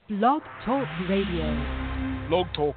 Blog Talk Radio. Blog Talk.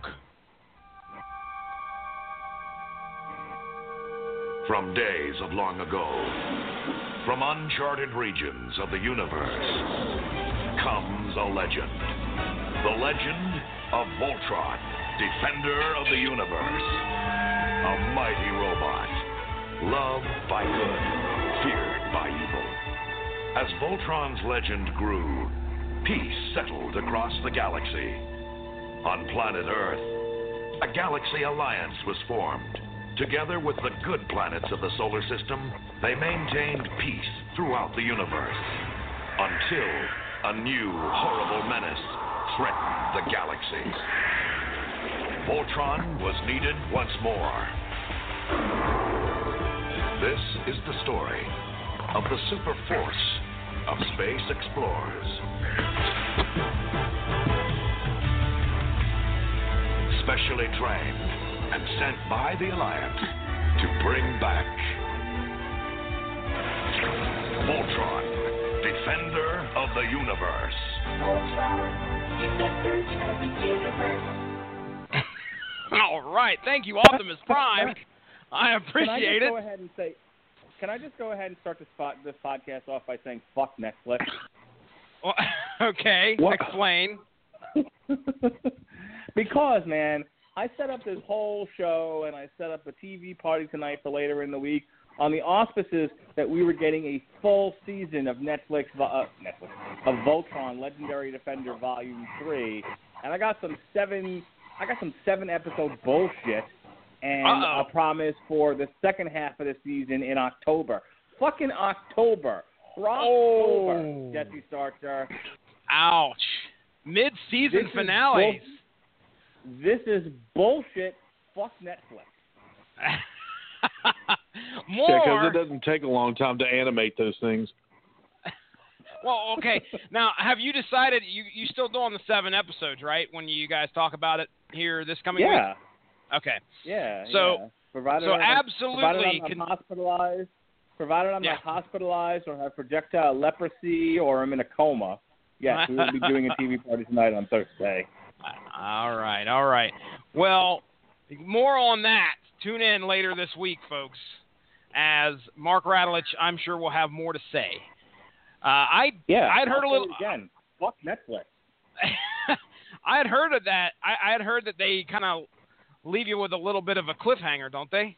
From days of long ago, from uncharted regions of the universe, comes a legend. The legend of Voltron, defender of the universe. A mighty robot, loved by good, feared by evil. As Voltron's legend grew, peace settled across the galaxy. On planet Earth, a galaxy alliance was formed. Together with the good planets of the solar system, they maintained peace throughout the universe. Until a new, horrible menace threatened the galaxy. Voltron was needed once more. This is the story of the super force of space explorers. Specially trained and sent by the Alliance to bring back Voltron, defender of the universe. Voltron, defender of the universe. All right, thank you, Optimus Prime. I appreciate it. Can I just go ahead and start this podcast off by saying fuck Netflix? Well, okay, What? Explain. Because, man, I set up this whole show and I set up a TV party tonight for later in the week on the auspices that we were getting a full season of of Voltron Legendary Defender Volume 3, and I got some seven episode bullshit and a promise for the second half of the season in October. Fucking October. October, Jesse Starcher. Ouch. Mid-season finales. This is bullshit. Fuck Netflix. More. Yeah, because it doesn't take a long time to animate those things. Well, okay. Now, have you decided you still doing the 7 episodes, right? When you guys talk about it here this coming week? Yeah. Okay. Yeah. So, yeah. Provided absolutely. I'm hospitalized. Provided I'm not hospitalized or have projectile leprosy or I'm in a coma. Yes, we will be doing a TV party tonight on Thursday. All right. Well, more on that. Tune in later this week, folks, as Mark Radulich, I'm sure, will have more to say. I'd heard a little again. Fuck Netflix. I had heard of that. I had heard that they kind of leave you with a little bit of a cliffhanger, don't they?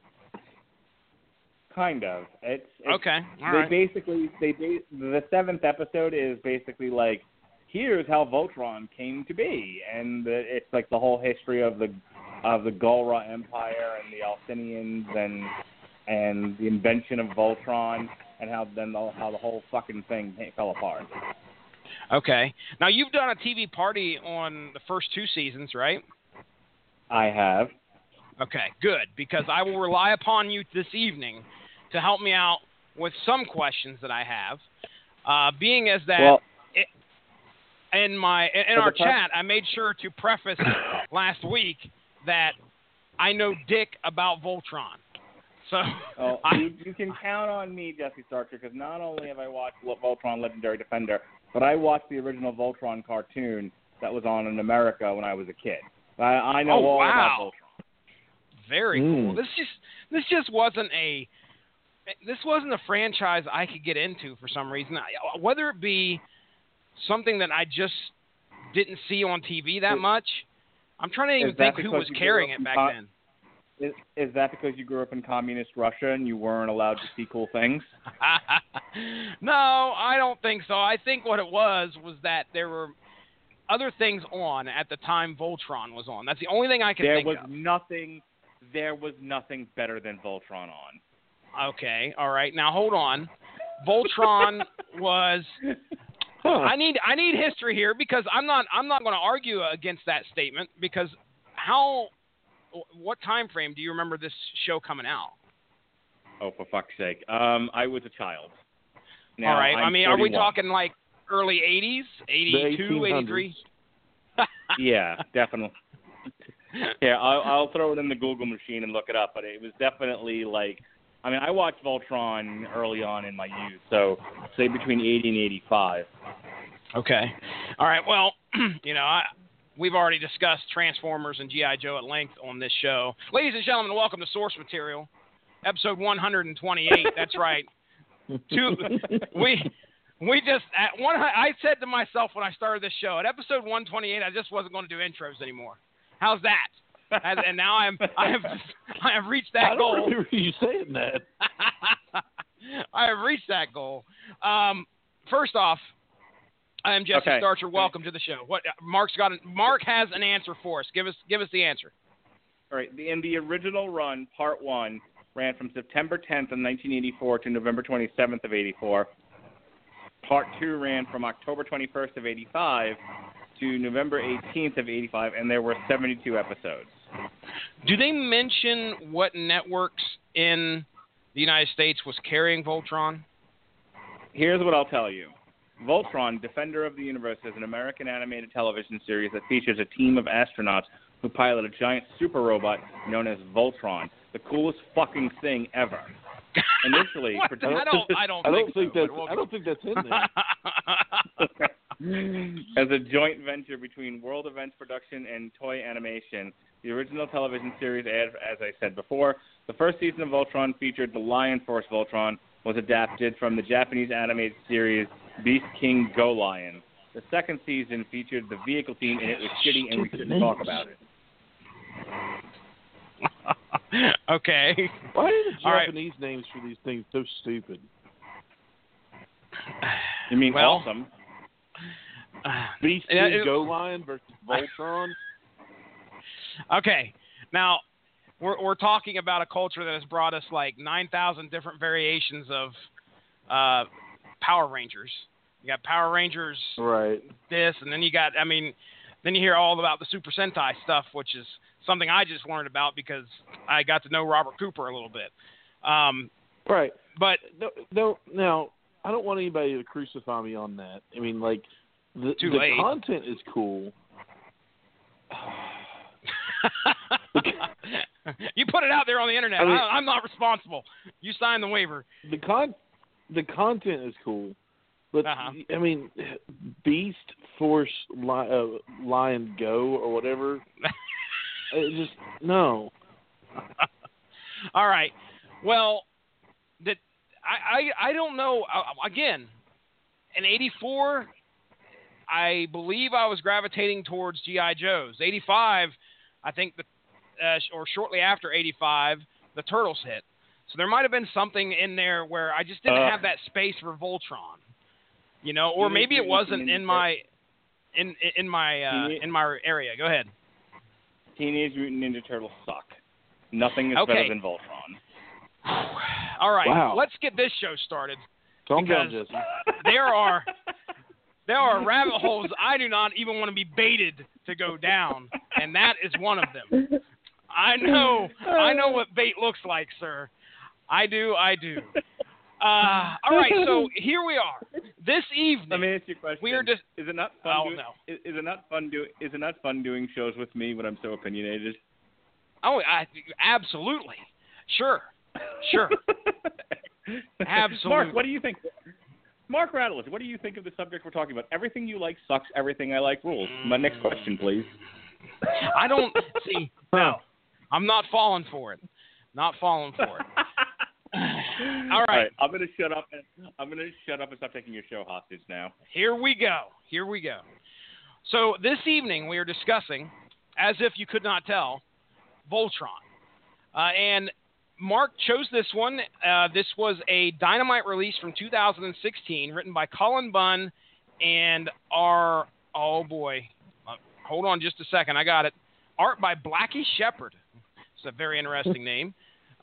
Kind of. It's okay. All they right. basically the 7th episode is basically like, here's how Voltron came to be, and it's like the whole history of the Galra Empire and the Alcinians and the invention of Voltron and how the whole fucking thing fell apart. Okay. Now you've done a TV party on the first 2 seasons, right? I have. Okay, good, because I will rely upon you this evening to help me out with some questions that I have. Being as that in our chat, I made sure to preface last week that I know dick about Voltron. So you can count on me, Jesse Starcher, because not only have I watched Voltron Legendary Defender, but I watched the original Voltron cartoon that was on in America when I was a kid. I know all about Voltron. Very cool. This just wasn't a franchise I could get into for some reason. Whether it be something that I just didn't see on TV that much, I'm trying to even think who was carrying it back then. Is that because you grew up in communist Russia and you weren't allowed to see cool things? No, I don't think so. I think what it was that there were other things on at the time Voltron was on. That's the only thing I can think of. There was nothing better than Voltron on. Okay, all right. Now hold on. Voltron was. I need history here because I'm not going to argue against that statement because what time frame do you remember this show coming out? Oh, for fuck's sake! I was a child. Now, all right. I'm I mean, 31. Are we talking like early '80s, 82, 83? Yeah, definitely. Yeah, I'll throw it in the Google machine and look it up, but it was definitely like, I mean, I watched Voltron early on in my youth, so say between 80 and 85. Okay. All right. Well, we've already discussed Transformers and G.I. Joe at length on this show. Ladies and gentlemen, welcome to Source Material, episode 128. That's right. I said to myself when I started this show, at episode 128, I just wasn't going to do intros anymore. How's that? And now I have reached that goal. I don't remember you saying that. I have reached that goal. First off, I am Jesse Starcher. Welcome to the show. Mark has an answer for us. Give us the answer. All right. In the original run, Part 1 ran from September 10th of 1984 to November 27th of 84. Part 2 ran from October 21st of 85 to November 18th of 85, and there were 72 episodes. Do they mention what networks in the United States was carrying Voltron? Here's what I'll tell you. Voltron, Defender of the Universe, is an American animated television series that features a team of astronauts who pilot a giant super robot known as Voltron, the coolest fucking thing ever. Initially, I don't think that's in there. As a joint venture between World Events Production and Toei Animation, the original television series, as I said before, the first season of Voltron featured the Lion Force Voltron, was adapted from the Japanese animated series Beast King Go Lion. The second season featured the vehicle team, and it was shitty, and we shouldn't talk about it. Okay. Why are the Japanese names for these things so stupid? You mean awesome? Beast King Go Lion versus Voltron? Okay. Now, we're talking about a culture that has brought us like 9,000 different variations of Power Rangers. You got Power Rangers, right? This, and then you hear all about the Super Sentai stuff, which is something I just learned about because I got to know Robert Cooper a little bit. Right. But no, now I don't want anybody to crucify me on that. I mean, like the content is cool. You put it out there on the internet. I'm not responsible. You signed the waiver. The content is cool, but I mean, Beast Force Lion Go or whatever. Just no. All right. Well, I don't know. Again, in '84, I believe I was gravitating towards G.I. Joes. '85, I think or shortly after '85, the Turtles hit. So there might have been something in there where I just didn't have that space for Voltron, or maybe it wasn't in my area. Go ahead. Teenage Mutant Ninja Turtles suck. Nothing is better than Voltron. All right, wow. Let's get this show started. Calm down, Jesse. There are rabbit holes I do not even want to be baited to go down, and that is one of them. I know what bait looks like, sir. I do. All right, so here we are. This evening, let me ask you a question. We are just. Is it not fun? Is it not fun doing shows with me when I'm so opinionated? Oh, absolutely. Sure. Absolutely. Mark, what do you think? Mark Radulich, what do you think of the subject we're talking about? Everything you like sucks. Everything I like rules. My next question, please. I don't see. No, I'm not falling for it. All right. I'm going to shut up and stop taking your show hostage now. Here we go. So this evening we are discussing, as if you could not tell, Voltron. And Mark chose this one. This was a Dynamite release from 2016, written by Cullen Bunn and hold on just a second. I got it. Art by Blackie Shepherd. It's a very interesting name.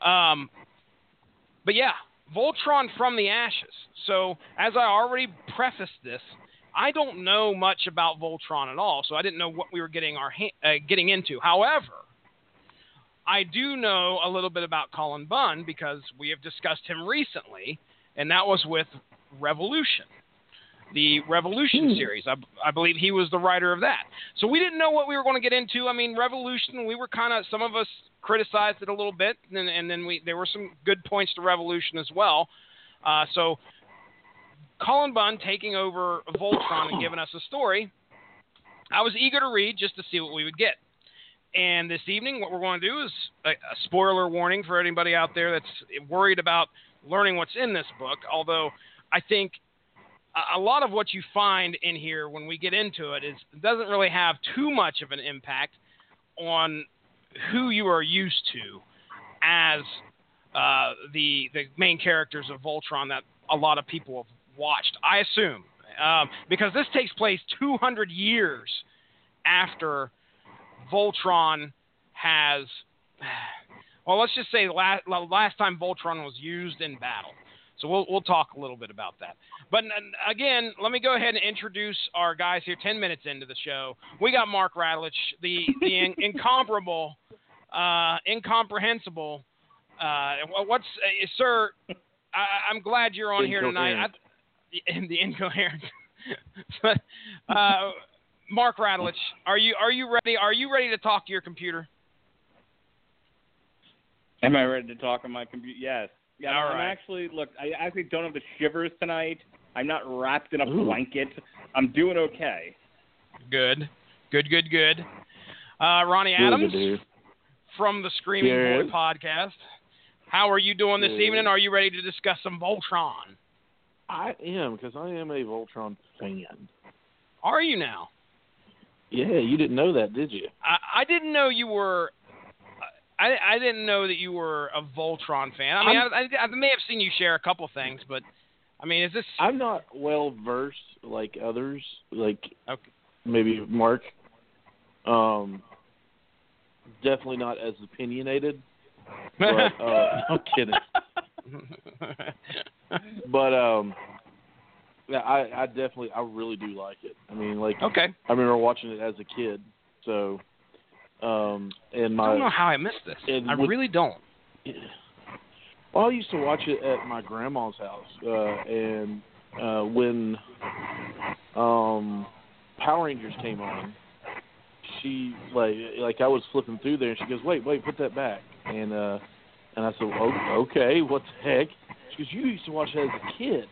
But yeah, Voltron from the Ashes. So as I already prefaced this, I don't know much about Voltron at all, so I didn't know what we were getting into. However, I do know a little bit about Cullen Bunn because we have discussed him recently, and that was with Revolution, the Revolution series. I believe he was the writer of that. So we didn't know what we were going to get into. I mean, Revolution, we were some of us criticized it a little bit, and then there were some good points to Revolution as well. So Cullen Bunn taking over Voltron and giving us a story, I was eager to read just to see what we would get. And this evening, what we're going to do is a spoiler warning for anybody out there that's worried about learning what's in this book, although I think a lot of what you find in here when we get into it doesn't really have too much of an impact on who you are used to as the main characters of Voltron that a lot of people have watched, I assume, because this takes place 200 years after Voltron has, well, let's just say last time Voltron was used in battle. So we'll talk a little bit about that. But again, let me go ahead and introduce our guys here 10 minutes into the show. We got Mark Radulich, the incomparable, incomprehensible. Sir, I'm glad you're on here tonight. The incoherent. Mark Radulich, are you ready? Are you ready to talk to your computer? Am I ready to talk on my computer? Yes. Yeah, All I'm right. actually, look, I actually don't have the shivers tonight. I'm not wrapped in a blanket. I'm doing okay. Good. Ronnie Adams from the Screaming Boy podcast. How are you doing this evening? Are you ready to discuss some Voltron? I am, because I am a Voltron fan. Are you now? Yeah, you didn't know that, did you? I didn't know you were. I didn't know that you were a Voltron fan. I mean, I may have seen you share a couple things, but I mean, is this? I'm not well versed like others, like maybe Mark. Definitely not as opinionated. But I'm kidding. But yeah, I really do like it. I mean, like, okay. I remember watching it as a kid, so. And I don't know how I missed this. I really don't. Well, I used to watch it at my grandma's house, and when Power Rangers came on, she like I was flipping through there, and she goes, "Wait, put that back." And I said, oh, "Okay, what the heck?" She goes, "You used to watch it as a kid,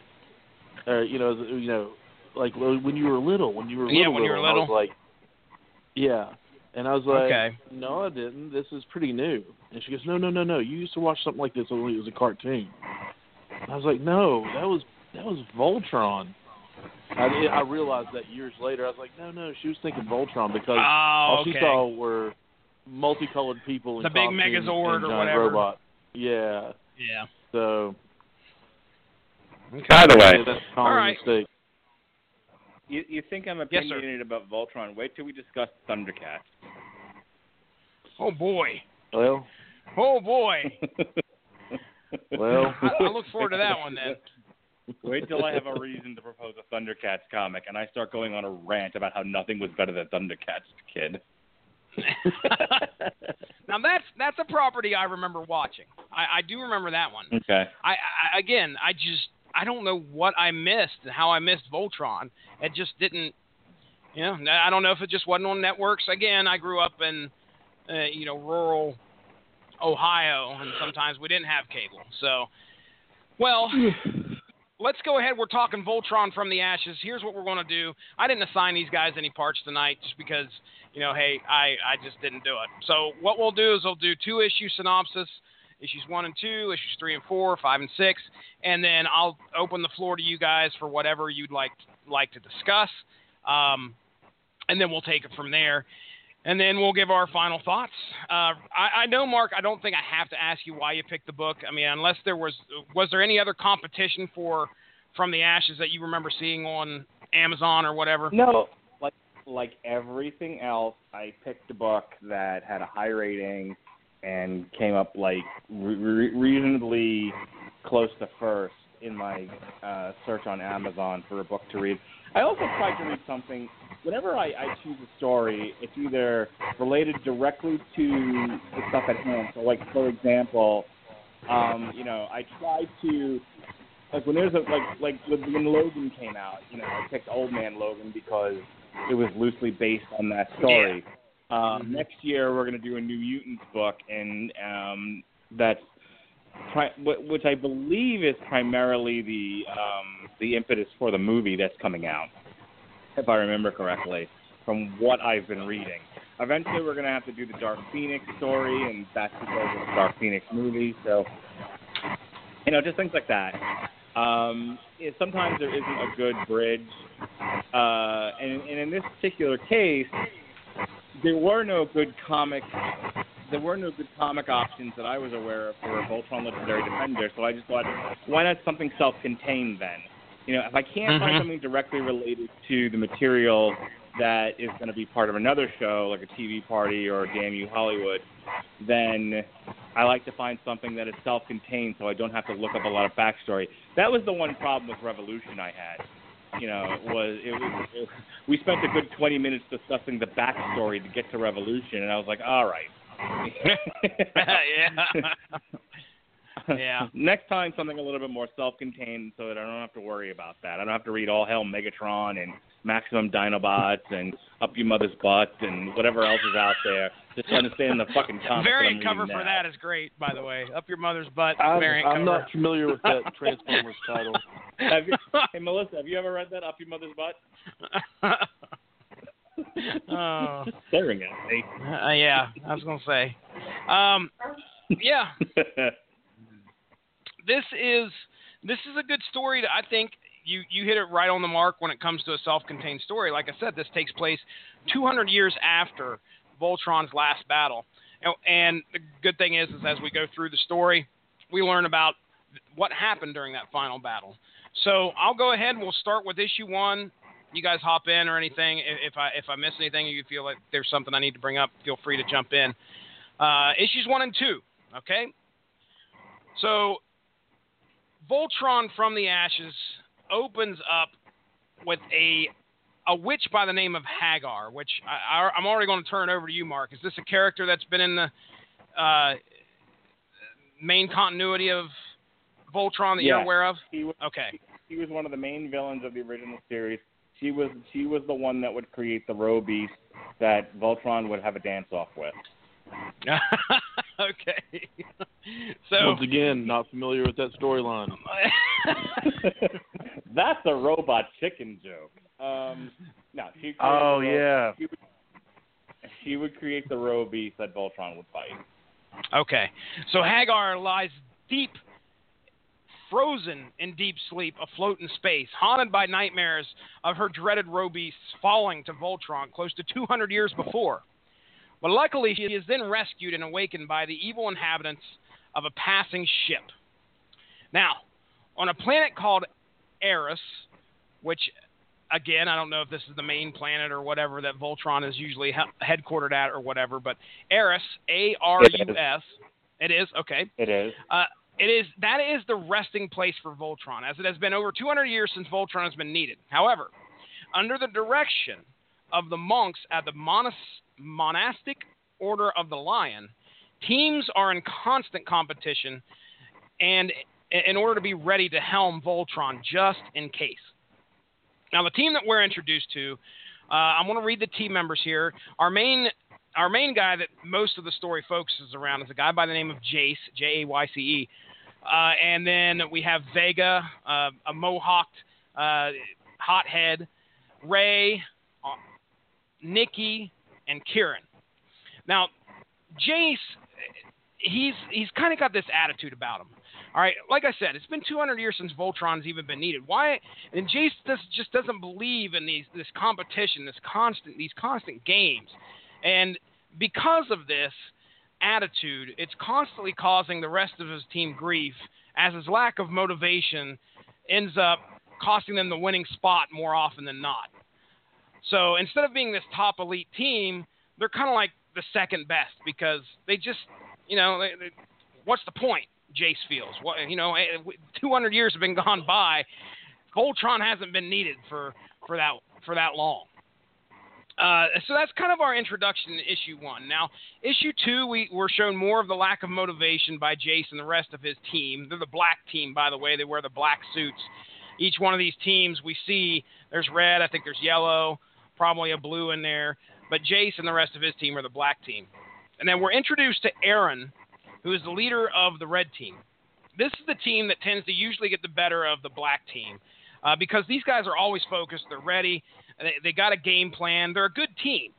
like when you were little. When you were little." I was like, "Yeah." And I was like, okay. No, I didn't. This is pretty new. And she goes, No. You used to watch something like this when it was a cartoon. And I was like, no, that was Voltron. I realized that years later. I was like, no, she was thinking Voltron because all she saw were multicolored people in the big costumes Megazord and or giant whatever. robot. Yeah. Yeah. So. Okay. By the way, that's a common mistake. You think I'm opinionated about Voltron? Wait till we discuss Thundercats. Oh boy. Well. Oh boy. Well. I look forward to that one then. Wait till I have a reason to propose a Thundercats comic, and I start going on a rant about how nothing was better than Thundercats, kid. Now that's a property I remember watching. I do remember that one. Okay. I don't know what I missed and how I missed Voltron. It just didn't, I don't know if it just wasn't on networks. Again, I grew up in, rural Ohio, and sometimes we didn't have cable. So, well, let's go ahead. We're talking Voltron from the Ashes. Here's what we're going to do. I didn't assign these guys any parts tonight just because, hey, I just didn't do it. So what we'll do is we'll do 2-issue synopsis. Issues 1 and 2, issues 3 and 4, 5 and 6, and then I'll open the floor to you guys for whatever you'd like to discuss, and then we'll take it from there, and then we'll give our final thoughts. I know, Mark, I don't think I have to ask you why you picked the book. I mean, unless there was there any other competition from the Ashes that you remember seeing on Amazon or whatever? No, like everything else, I picked a book that had a high rating and came up reasonably close to first in my search on Amazon for a book to read. I also tried to read something. Whenever I choose a story, it's either related directly to the stuff at hand. So, for example, I tried to when there's when Logan came out, I picked Old Man Logan because it was loosely based on that story. Yeah. Next year, we're going to do a New Mutants book, and that's which I believe is primarily the impetus for the movie that's coming out, if I remember correctly, from what I've been reading. Eventually, we're going to have to do the Dark Phoenix story, and that's because of the Dark Phoenix movie. So, just things like that. Sometimes there isn't a good bridge. And in this particular case, there were no good comic options that I was aware of for Voltron Legendary Defender, so I just thought, why not something self-contained then? If I can't find something directly related to the material that is going to be part of another show, like a TV Party or Damn You Hollywood, then I like to find something that is self-contained so I don't have to look up a lot of backstory. That was the one problem with Revolution I had. We spent a good 20 minutes discussing the backstory to get to Revolution, and I was like, all right. Yeah. Next time, something a little bit more self-contained so that I don't have to worry about that. I don't have to read All Hail Megatron and Maximum Dinobots and Up Your Mother's Butt and whatever else is out there. Just understand the fucking comic. Variant cover for that is great, by the way. Up Your Mother's Butt. Variant I'm cover. not familiar with that Transformers title. Hey, Melissa, have you ever read that, Up Your Mother's Butt? Oh. Just staring at me. Yeah, I was going to say. Yeah. This is a good story. I think you hit it right on the mark when it comes to a self-contained story. Like I said, this takes place 200 years after Voltron's last battle. And the good thing is as we go through the story, we learn about what happened during that final battle. So I'll go ahead and we'll start with issue 1. You guys hop in or anything. If I miss anything or you feel like there's something I need to bring up, feel free to jump in. Issues 1 and 2, okay? So Voltron from the Ashes opens up with a witch by the name of Hagar, which I'm already going to turn it over to you, Mark. Is this a character that's been in the main continuity of Voltron that you're aware of? Okay. He was one of the main villains of the original series. She was the one that would create the Roe Beast that Voltron would have a dance-off with. Okay. So once again, not familiar with that storyline. That's a robot chicken joke. She would create the Roe Beast that Voltron would fight. Okay. So Hagar lies deep, frozen in deep sleep, afloat in space, haunted by nightmares of her dreaded Roe Beasts falling to Voltron close to 200 years before. But luckily, she is then rescued and awakened by the evil inhabitants of a passing ship. Now, on a planet called Eris, which, again, I don't know if this is the main planet or whatever that Voltron is usually headquartered at or whatever, but Eris, A-R-U-S. It is? Okay. It is. That is the resting place for Voltron, as it has been over 200 years since Voltron has been needed. However, under the direction of the monks at the Monastic Order of the Lion, teams are in constant competition and in order to be ready to helm Voltron just in case. Now, the team that we're introduced to, I'm going to read the team members here. Our main guy that most of the story focuses around is a guy by the name of Jace, J-A-Y-C-E. And then we have Vega, a mohawked hothead, Ray, Nikki, and Kieran. Now, Jace, he's kind of got this attitude about him. All right, like I said, it's been 200 years since Voltron's even been needed. Why? And Jace just doesn't believe in this competition, these constant games. And because of this attitude, it's constantly causing the rest of his team grief, as his lack of motivation ends up costing them the winning spot more often than not. So instead of being this top elite team, they're kind of like the second best because they just, what's the point? Jace feels. 200 years have been gone by. Voltron hasn't been needed for that long. So that's kind of our introduction to issue 1. Now, issue 2, we're shown more of the lack of motivation by Jace and the rest of his team. They're the black team, by the way. They wear the black suits. Each one of these teams we see, there's red, I think there's yellow, probably a blue in there. But Jace and the rest of his team are the black team. And then we're introduced to Aaron, who is the leader of the red team. this is the team that tends to usually get the better of the black team because these guys are always focused. They're ready. They got a game plan. They're a good team.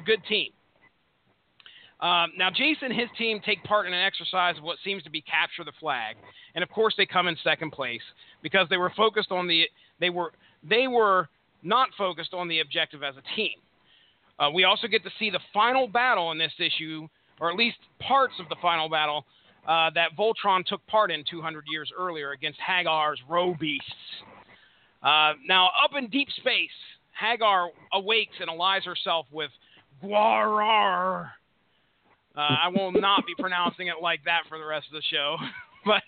Now, Jason and his team take part in an exercise of what seems to be capture the flag, and of course they come in second place because they were focused on they were not focused on the objective as a team. We also get to see the final battle in this issue, or at least parts of the final battle that Voltron took part in 200 years earlier against Hagar's Robeasts. Now, up in deep space, Hagar awakes and allies herself with Gwar. I will not be pronouncing it like that for the rest of the show. But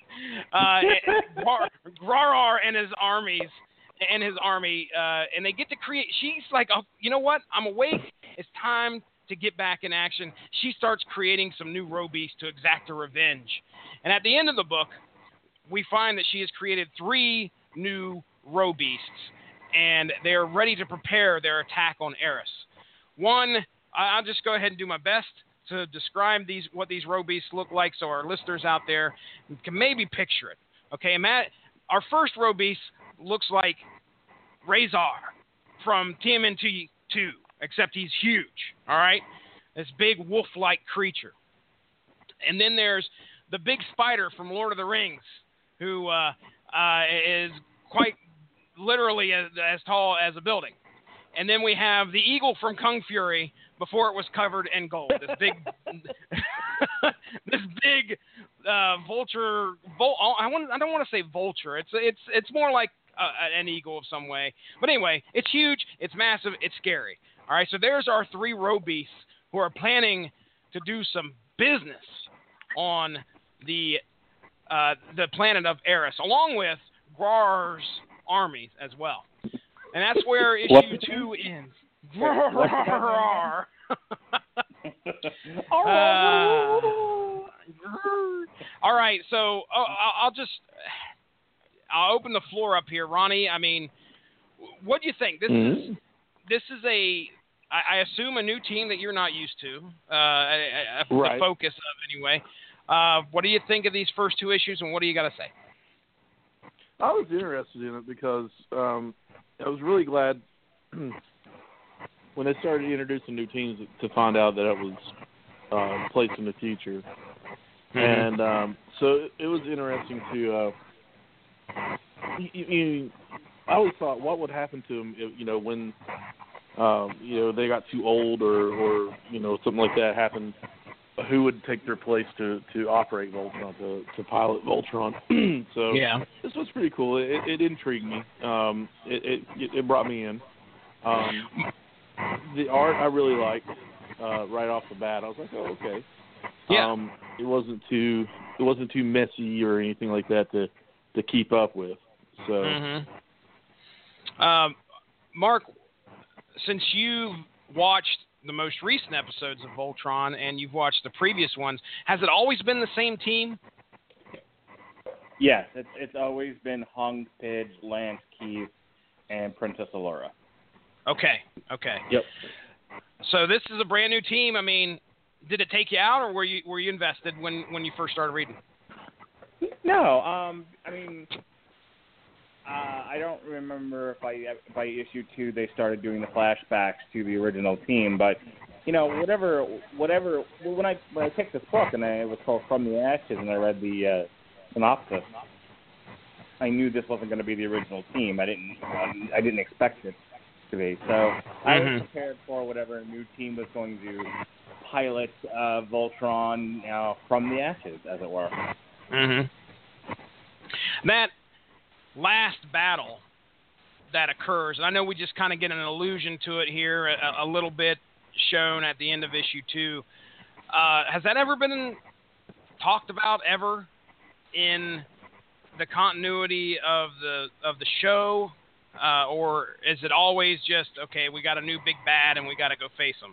Gwar and his army, and they get to create. She's like, oh, you know what? I'm awake. It's time to get back in action. She starts creating some new Robeasts to exact her revenge. And at the end of the book, we find that she has created 3 new Robeasts, and they are ready to prepare their attack on Eris. One, I'll just go ahead and do my best to describe what these Robeasts look like so our listeners out there can maybe picture it. Okay, our first Robeast looks like Razor from TMNT 2, except he's huge, all right? This big wolf-like creature. And then there's the big spider from Lord of the Rings, who is quite literally as tall as a building. And then we have the eagle from Kung Fury before it was covered in gold. This big, vulture. I don't want to say vulture. It's more like an eagle of some way. But anyway, it's huge. It's massive. It's scary. All right. So there's our 3 Robeasts who are planning to do some business on the planet of Eris, along with Gwar's armies as well. And that's where issue 2 ends. All right, so I'll open the floor up here, Ronnie. I mean, what do you think? This is I assume a new team that you're not used to. Right. The focus of anyway. What do you think of these first 2 issues, and what do you got to say? I was interested in it because I was really glad when they started introducing new teams to find out that it was placed in the future. Mm-hmm. And so it was interesting to I always thought, what would happen to them if, when they got too old or something like that happened. Who would take their place to operate Voltron, to pilot Voltron? So yeah, this was pretty cool. It intrigued me. It brought me in. The art I really liked right off the bat. I was like, oh, okay. Yeah. It wasn't too messy or anything like that to keep up with. So, mm-hmm. Mark, since you've watched the most recent episodes of Voltron and you've watched the previous ones, has it always been the same team? Yes, it's always been Hung, Pidge, Lance, Keith, and Princess Allura. Okay. Yep. So this is a brand new team. I mean, did it take you out, or were you invested when you first started reading? No, I mean, I don't remember if by issue 2 they started doing the flashbacks to the original team, but whatever. When I picked this book and it was called From the Ashes and I read the synopsis, I knew this wasn't going to be the original team. I didn't expect it to be. So I was prepared for whatever new team was going to pilot Voltron from the ashes, as it were. That last battle that occurs, and I know we just kind of get an allusion to it here, a little bit shown at the end of issue 2. Has that ever been talked about ever in the continuity of the show, or is it always just, okay, we got a new big bad and we got to go face them?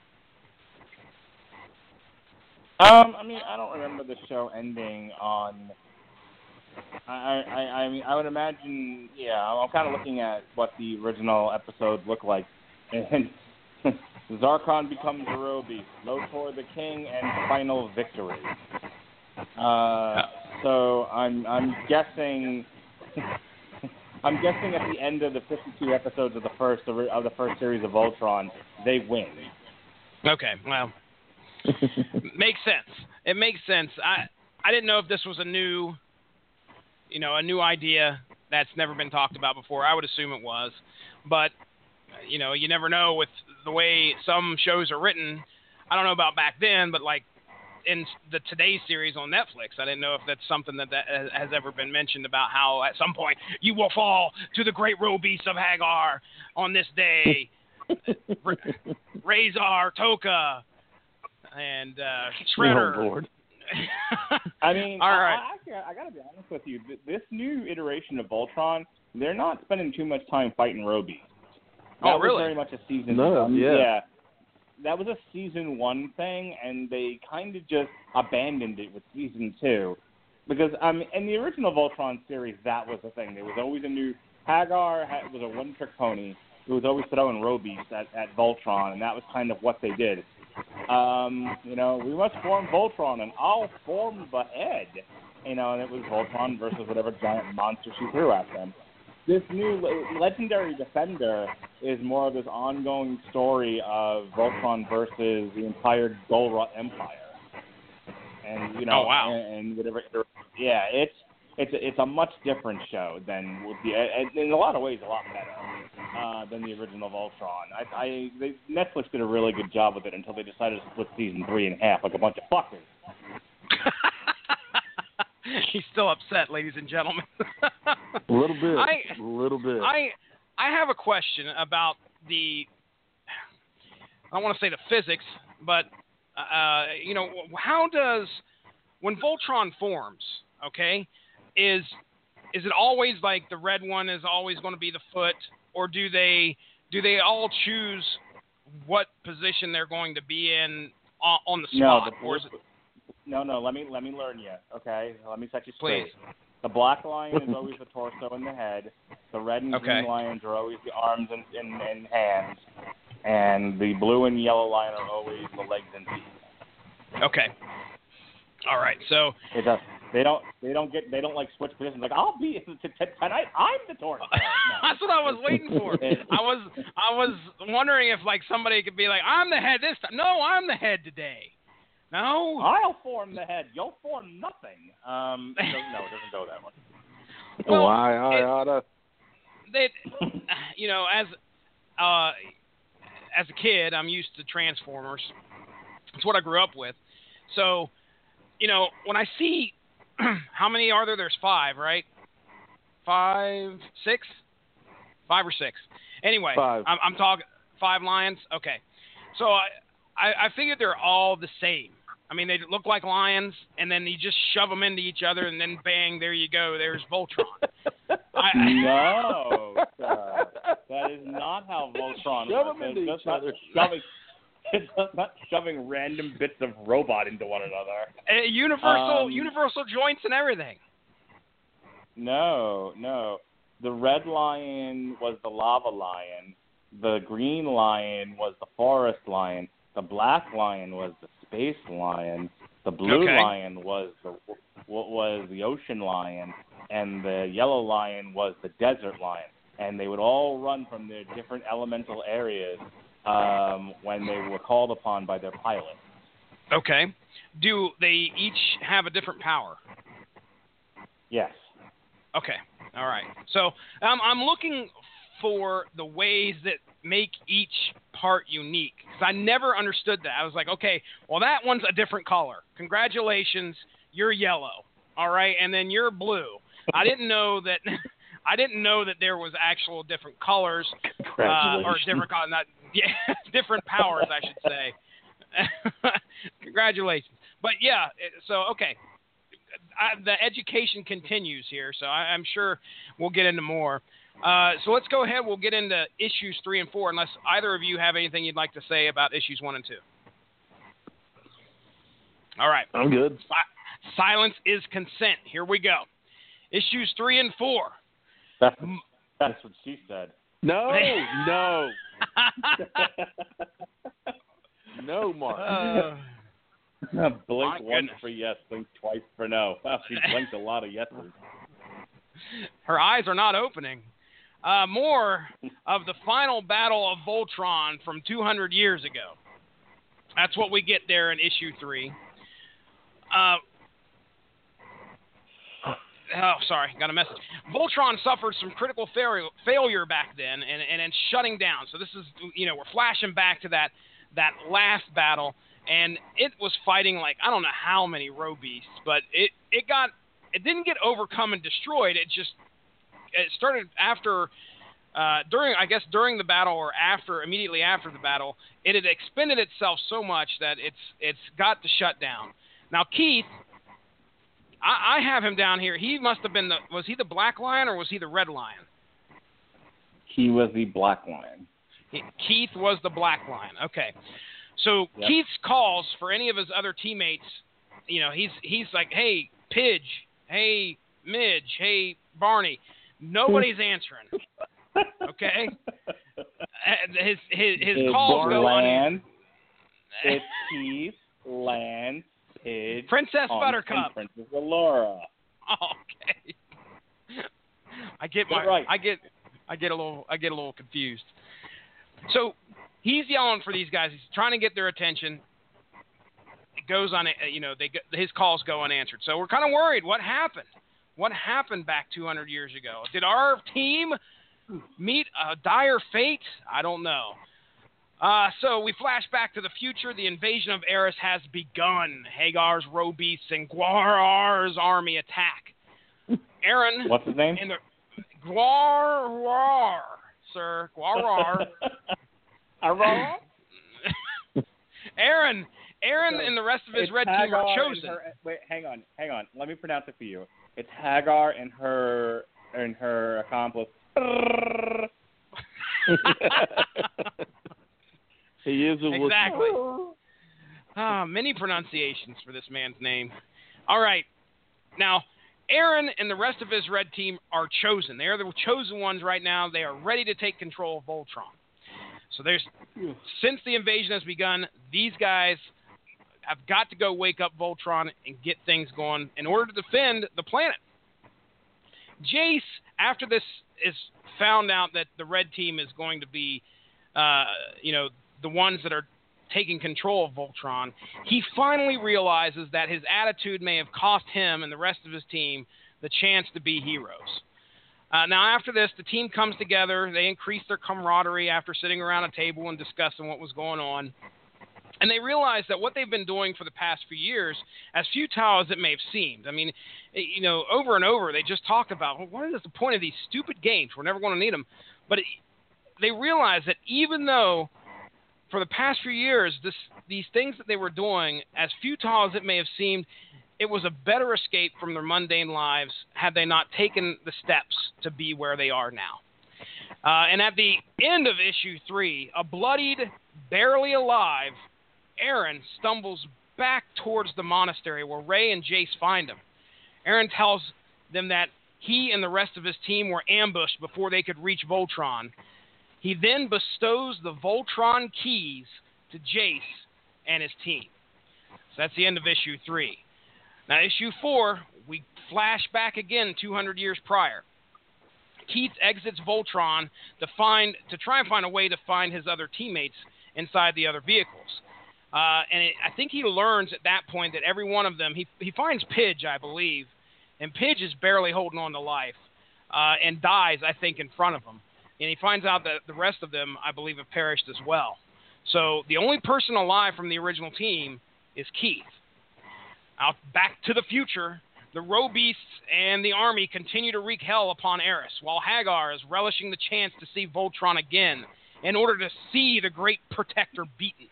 I mean, I don't remember the show ending on. I mean, I would imagine. Yeah, I'm kind of looking at what the original episode looked like, and Zarkon becomes a Robeast, Lotor the king, and final victory. So I'm guessing. I'm guessing at the end of the 52 episodes of the first series of Voltron, they win. Okay, well, makes sense. It makes sense. I didn't know if this was a new idea that's never been talked about before. I would assume it was, but you never know with the way some shows are written. I don't know about back then, but like in the Today series on Netflix, I didn't know if that's something that has ever been mentioned about how at some point you will fall to the great roe beast of Hagar on this day. Razor, Toka, and Shredder. Oh, Lord. I mean, all right. I got to be honest with you. This new iteration of Voltron, they're not spending too much time fighting roe beasts. That really? was very much a season No, yeah. That was a season 1 thing, and they kind of just abandoned it with season 2. Because in the original Voltron series, that was the thing. There was always a new Hagar was a one-trick pony who was always throwing roe beasts at Voltron, and that was kind of what they did. We must form Voltron, and I'll form the head. And it was Voltron versus whatever giant monster she threw at them. This new Legendary Defender is more of this ongoing story of Voltron versus the entire Golrut Empire. And oh wow, and whatever. Yeah, it's a much different show than would be, in a lot of ways, a lot better than the original Voltron. Netflix did a really good job with it until they decided to split season 3 in half like a bunch of fuckers. He's still upset, ladies and gentlemen. A little bit. I have a question about I don't want to say the physics, but how does when Voltron forms? Okay, is it always like the red one is always going to be the foot, or do they all choose what position they're going to be in on the spot? No, let me learn you. Okay, let me set you straight. Please. The black lion is always the torso and the head. The red and green lions are always the arms and hands, and the blue and yellow lion are always the legs and feet. Okay. All right. So they don't like switch positions. Like I'll be tonight. I'm the torso. No. That's what I was waiting for. I was wondering if like somebody could be like, I'm the head this time. No, I'm the head today. No, I'll form the head. You'll form nothing. No, it doesn't go that way. Well, I oughta. As a kid, I'm used to Transformers. It's what I grew up with. So, when I see how many are there? There's 5, right? 5, 6, 5 or 6. Anyway, 5. I'm talking 5 lions. Okay, so I figured they're all the same. I mean, they look like lions, and then you just shove them into each other, and then bang, there you go. There's Voltron. No, sir. That is not how Voltron Shove works. them into each other. It's not shoving random bits of robot into one another. Universal joints and everything. No. The red lion was the lava lion. The green lion was the forest lion. The black lion was the space lion. The blue lion was the ocean lion, and the yellow lion was the desert lion. And they would all run from their different elemental areas when they were called upon by their pilot. Okay. Do they each have a different power? Yes. Okay. All right. So I'm looking for the ways that make each part unique, because I never understood that. I was like, okay, well, that one's a different color. Congratulations, you're yellow. All right, and then you're blue. I didn't know that. I didn't know that there was actual different colors or different different powers, I should say. Congratulations. But yeah, so okay. The education continues here, so I'm sure we'll get into more. So let's go ahead. We'll get into issues 3 and 4, unless either of you have anything you'd like to say about issues 1 and 2. All right. I'm good. Silence is consent. Here we go. Issues 3 and 4. That's what she said. No. No, Mark. No, blink My once goodness. for yes, blink twice for no. Wow, she blinked a lot of yeses. Her eyes are not opening. More of the final battle of Voltron from 200 years ago. That's what we get there in issue 3. Sorry, got a message. Voltron suffered some critical failure back then, and it's shutting down. So this is, we're flashing back to that last battle, and it was fighting like I don't know how many row beasts, but it didn't get overcome and destroyed. It started after. During the battle or immediately after the battle, it had expended itself so much that it's got to shut down. Now Keith, I have him down here. He must have been was he the Black Lion or was he the Red Lion? He was the Black Lion. Keith was the Black Lion. Okay. So Yep. Keith's calls for any of his other teammates, he's like, hey, Pidge, hey, Midge, hey, Barney. Nobody's answering. Okay? His calls go Lance, it's Keith, Lance, Pidge, Princess Buttercup, and Princess Allura. Okay. I get a little confused. So he's yelling for these guys. He's trying to get their attention. It goes on. His calls go unanswered. So we're kind of worried. What happened? What happened back 200 years ago? Did our team meet a dire fate? I don't know. So we flash back to the future. The invasion of Eris has begun. Hagar's row beasts and Guarar's army attack. Aaron. What's his name? Guarar, sir. Guarar. Aaron and the rest of his red team are chosen. Wait, hang on. Let me pronounce it for you. It's Hagar and her accomplice. He is a exactly. Many pronunciations for this man's name. All right. Now, Aaron and the rest of his red team are chosen. They are the chosen ones right now. They are ready to take control of Voltron. So since the invasion has begun, these guys have got to go wake up Voltron and get things going in order to defend the planet. Jace, after this is found out that the red team is going to be, the ones that are taking control of Voltron, he finally realizes that his attitude may have cost him and the rest of his team the chance to be heroes. Now, after this, the team comes together. They increase their camaraderie after sitting around a table and discussing what was going on. And they realize that what they've been doing for the past few years, as futile as it may have seemed, I mean, over and over, they just talk about, well, what is the point of these stupid games? We're never going to need them. But they realize that even though for the past few years, these things that they were doing, as futile as it may have seemed, it was a better escape from their mundane lives had they not taken the steps to be where they are now. And at the end of issue 3, a bloodied, barely alive Aaron stumbles back towards the monastery where Ray and Jace find him. Aaron tells them that he and the rest of his team were ambushed before they could reach Voltron. He then bestows the Voltron keys to Jace and his team. So that's the end of issue 3. Now, issue 4, we flash back again 200 years prior. Keith exits Voltron to try and find a way to find his other teammates inside the other vehicles. I think he learns at that point that every one of them, he finds Pidge, I believe, and Pidge is barely holding on to life and dies, I think, in front of him. And he finds out that the rest of them, I believe, have perished as well. So the only person alive from the original team is Keith. Out back to the future, the row beasts and the army continue to wreak hell upon Eris, while Hagar is relishing the chance to see Voltron again in order to see the great protector beaten.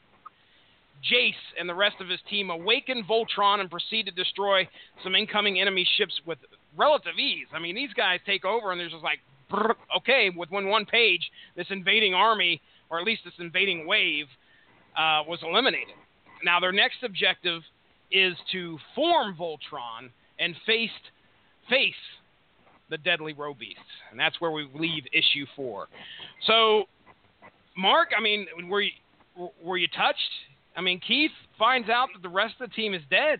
Jace and the rest of his team awaken Voltron and proceed to destroy some incoming enemy ships with relative ease. I mean, these guys take over and there's just like, okay, within one page, this invading army, or at least this invading wave, was eliminated. Now, their next objective is to form Voltron and face the deadly row beasts. And that's where we leave issue 4. So, Mark, I mean, were you touched? I mean, Keith finds out that the rest of the team is dead.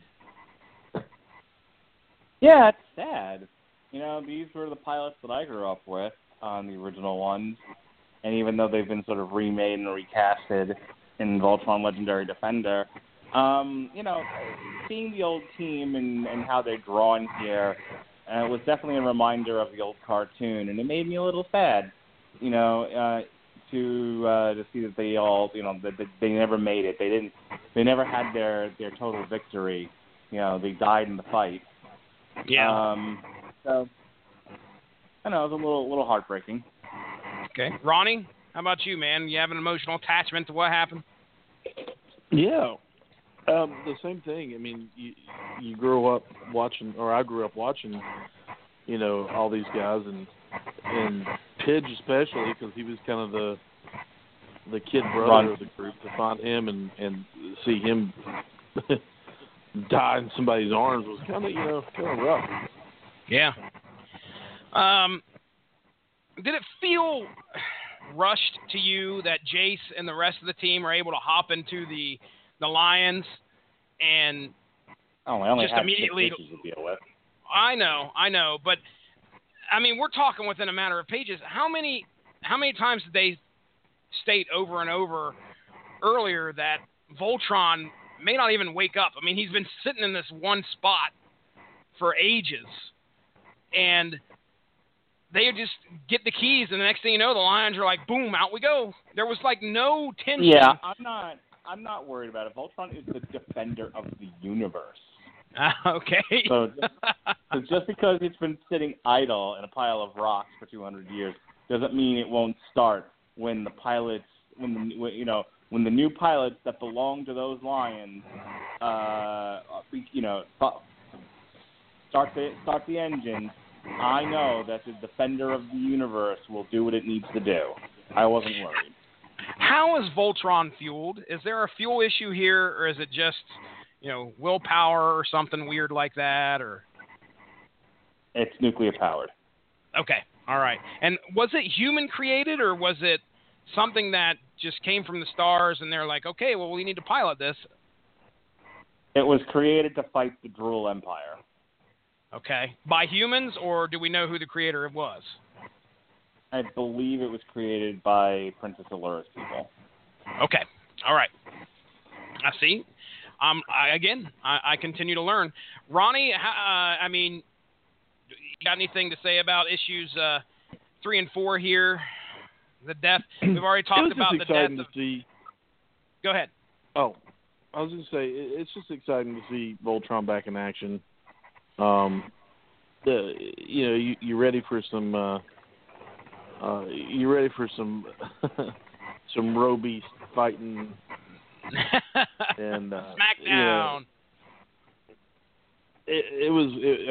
Yeah, it's sad. You know, these were the pilots that I grew up with on the original ones, and even though they've been sort of remade and recasted in Voltron Legendary Defender, you know, seeing the old team and how they're drawn here, it was definitely a reminder of the old cartoon, and it made me a little sad, you know, to see that they all, you know, that they never made it. They never had their total victory. You know, they died in the fight. Yeah. So I know it was a little heartbreaking. Okay, Ronnie, how about you, man? You have an emotional attachment to what happened? Yeah. The same thing. I mean, you grow up watching, or I grew up watching, you know, all these guys, and Pidge especially, because he was kind of the kid brother of the group. To find him and see him die in somebody's arms was kind of rough. Yeah. Did it feel rushed to you that Jace and the rest of the team were able to hop into the Lions and I only just had immediately 6 issues to deal with. I know, but I mean, we're talking within a matter of pages. How many times did they state over and over earlier that Voltron may not even wake up? I mean, he's been sitting in this one spot for ages, and they just get the keys, and the next thing you know, the Lions are like, boom, out we go. There was like no tension. Yeah, I'm not worried about it. Voltron is the defender of the universe. Okay. So just because it's been sitting idle in a pile of rocks for 200 years doesn't mean it won't start when the pilots, when the new pilots that belong to those Lions, start the engine. I know that the defender of the universe will do what it needs to do. I wasn't worried. How is Voltron fueled? Is there a fuel issue here, or is it just, willpower or something weird like that, or? It's nuclear powered. Okay, all right. And was it human created, or was it something that just came from the stars and they're like, okay, well, we need to pilot this? It was created to fight the Drool Empire. Okay. By humans, or do we know who the creator was? I believe it was created by Princess Allura's people. Okay. All right. I see. I continue to learn. Ronnie, you got anything to say about issues 3 and 4 here? The death. We've already talked about the death of... Go ahead. Oh, I was going to say, it's just exciting to see Voltron back in action. You're ready for some... you're ready for some some Robeast fighting and SmackDown. It was.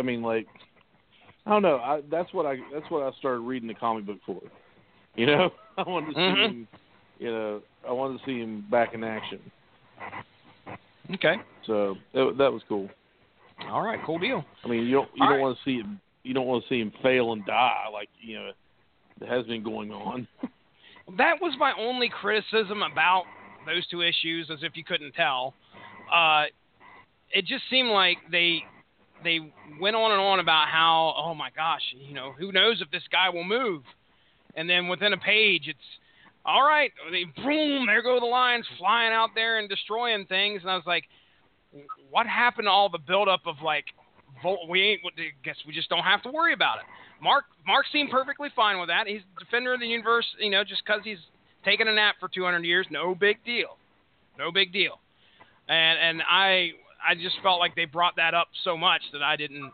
I don't know. That's what I started reading the comic book for. I wanted to see him. I wanted to see him back in action. Okay. So that was cool. All right, cool deal. I mean, you don't want to see him. You don't want to see him fail and die that has been going on. That was my only criticism about those two issues, as if you couldn't tell. It just seemed like they went on and on about how, oh my gosh, who knows if this guy will move. And then within a page, it's, all right, boom, there go the Lions flying out there and destroying things. And I was like, what happened to all the buildup of guess we just don't have to worry about it. Mark seemed perfectly fine with that. He's the defender of the universe, just because he's taken a nap for 200 years, no big deal. No big deal. And I just felt like they brought that up so much that I didn't,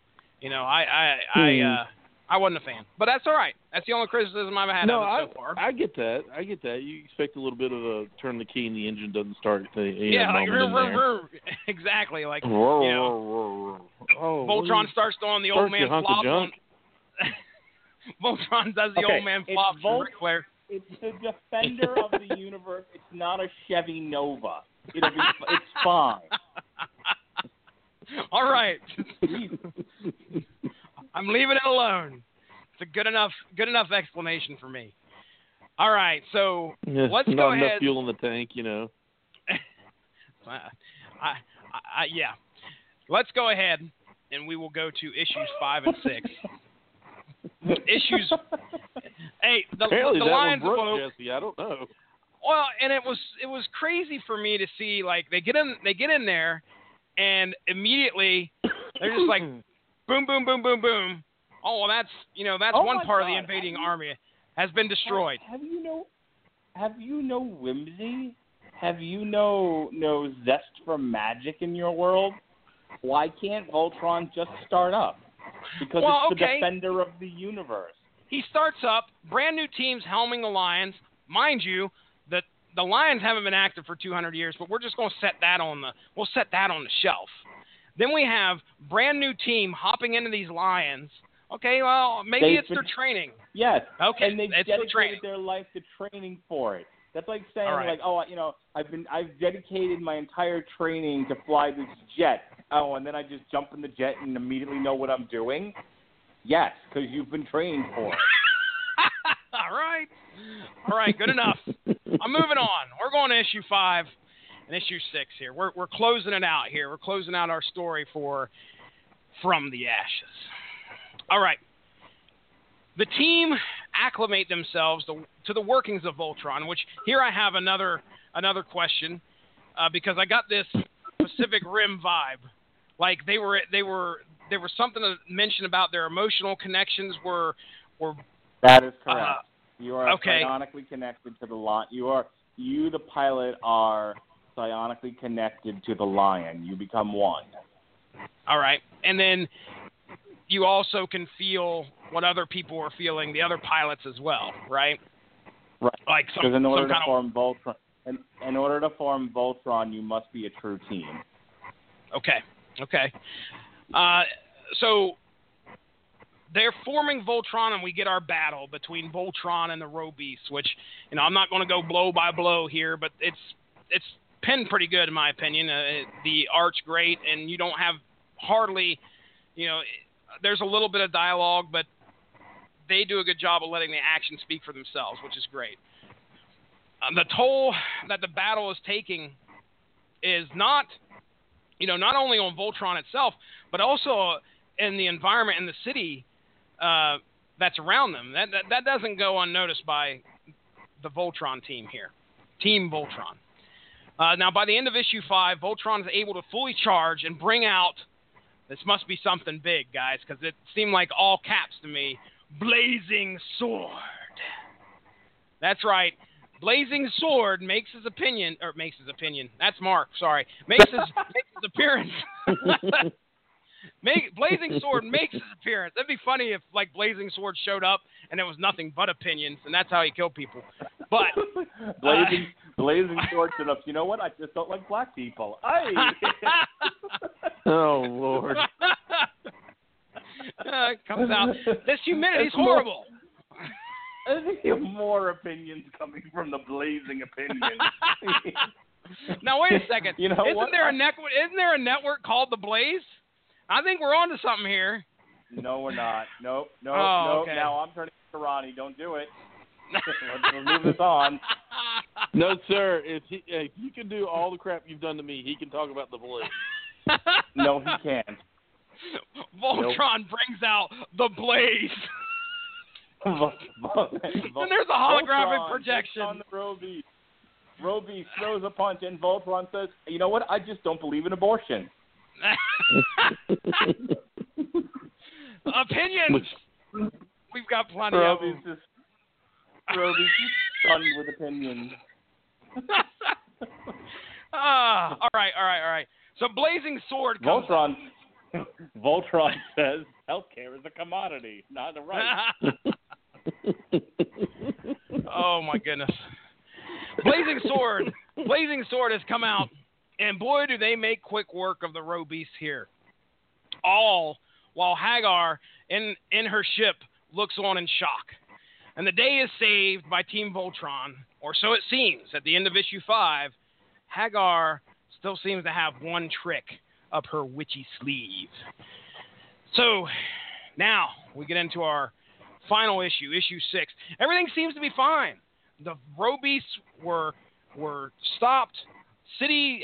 I wasn't a fan. But that's all right. That's the only criticism I've had of it so far. I get that. You expect a little bit of a turn the key and the engine doesn't start. Exactly. Like, Oh, Voltron starts doing the old man flop. Voltron does the old man flop. It's the defender of the universe. It's not a Chevy Nova. It's fine. All right. I'm leaving it alone. It's a good enough explanation for me. All right, so let's go ahead. Not enough fuel in the tank, Yeah. Let's go ahead and we will go to issues 5 and 6. Issues. Hey, the Lions broke, Jesse. I don't know. Well, and it was crazy for me to see, like, they get in there, and immediately they're just like boom, boom, boom, boom, boom. Oh, well, that's one part of the invading army has been destroyed. Have you no whimsy? Have you no zest for magic in your world? Why can't Voltron just start up? Because it's the defender of the universe. He starts up, brand new teams helming the Lions. Mind you, the Lions haven't been active for 200 years, but we're just going to set that on the shelf. Then we have brand new team hopping into these Lions. Okay, well, maybe it's their training. Yes. Okay, and they've dedicated their life to training for it. That's like saying, I've dedicated my entire training to fly this jet. Oh, and then I just jump in the jet and immediately know what I'm doing? Yes, because you've been trained for it. All right, good enough. I'm moving on. We're going to issue 5 and issue 6 here. We're closing it out here. We're closing out our story for From the Ashes. All right. The team acclimate themselves to the workings of Voltron, which here I have another question because I got this Pacific Rim vibe. Like there was something to mention about their emotional connections were. That is correct. You are psionically connected to the lion. You, the pilot, are psionically connected to the lion. You become one. All right, and then you also can feel what other people are feeling, the other pilots as well, right? Right. Like because in order to form Voltron, in order to form Voltron, you must be a true team. Okay. So they're forming Voltron, and we get our battle between Voltron and the Robeasts, which, I'm not going to go blow by blow here, but it's pinned pretty good in my opinion. The art's great, and you don't have hardly, there's a little bit of dialogue, but they do a good job of letting the action speak for themselves, which is great. The toll that the battle is taking is not only on Voltron itself, but also in the environment in the city that's around them. That doesn't go unnoticed by the Voltron team here, Team Voltron. Now, by the end of issue 5, Voltron is able to fully charge and bring out, this must be something big, guys, because it seemed like all caps to me, Blazing Sword. That's right. Blazing Sword makes his appearance. That's Mark, sorry. Makes his appearance. Blazing Sword makes his appearance. That'd be funny if, like, Blazing Sword showed up and it was nothing but opinions, and that's how he killed people. But Blazing Sword stood up. You know what? I just don't like black people. Oh, Lord. Comes out. This humidity's horrible. I think more opinions coming from the Blazing opinion. Now wait a second. You know Isn't there a network called The Blaze? I think we're on to something here. No, we're not. Nope. Okay. Now I'm turning to Ronnie. Don't do it. Let's move this on. No, sir. If you can do all the crap you've done to me, he can talk about The Blaze. No, he can't. Voltron brings out The Blaze. And there's a holographic Voltron projection. On the Robeast throws a punch, and Voltron says, "You know what? I just don't believe in abortion." Opinions. We've got plenty of them. Robeast is stunned with opinions. All right. So Blazing Sword comes Voltron says healthcare is a commodity, not a right. Oh my goodness. Blazing Sword has come out, and boy do they make quick work of the Robeasts here. All while Hagar in her ship looks on in shock. And the day is saved by Team Voltron, or so it seems. At the end of issue 5, Hagar still seems to have one trick up her witchy sleeve. So now we get into our final issue, issue 6. Everything seems to be fine. The Robeasts were stopped. City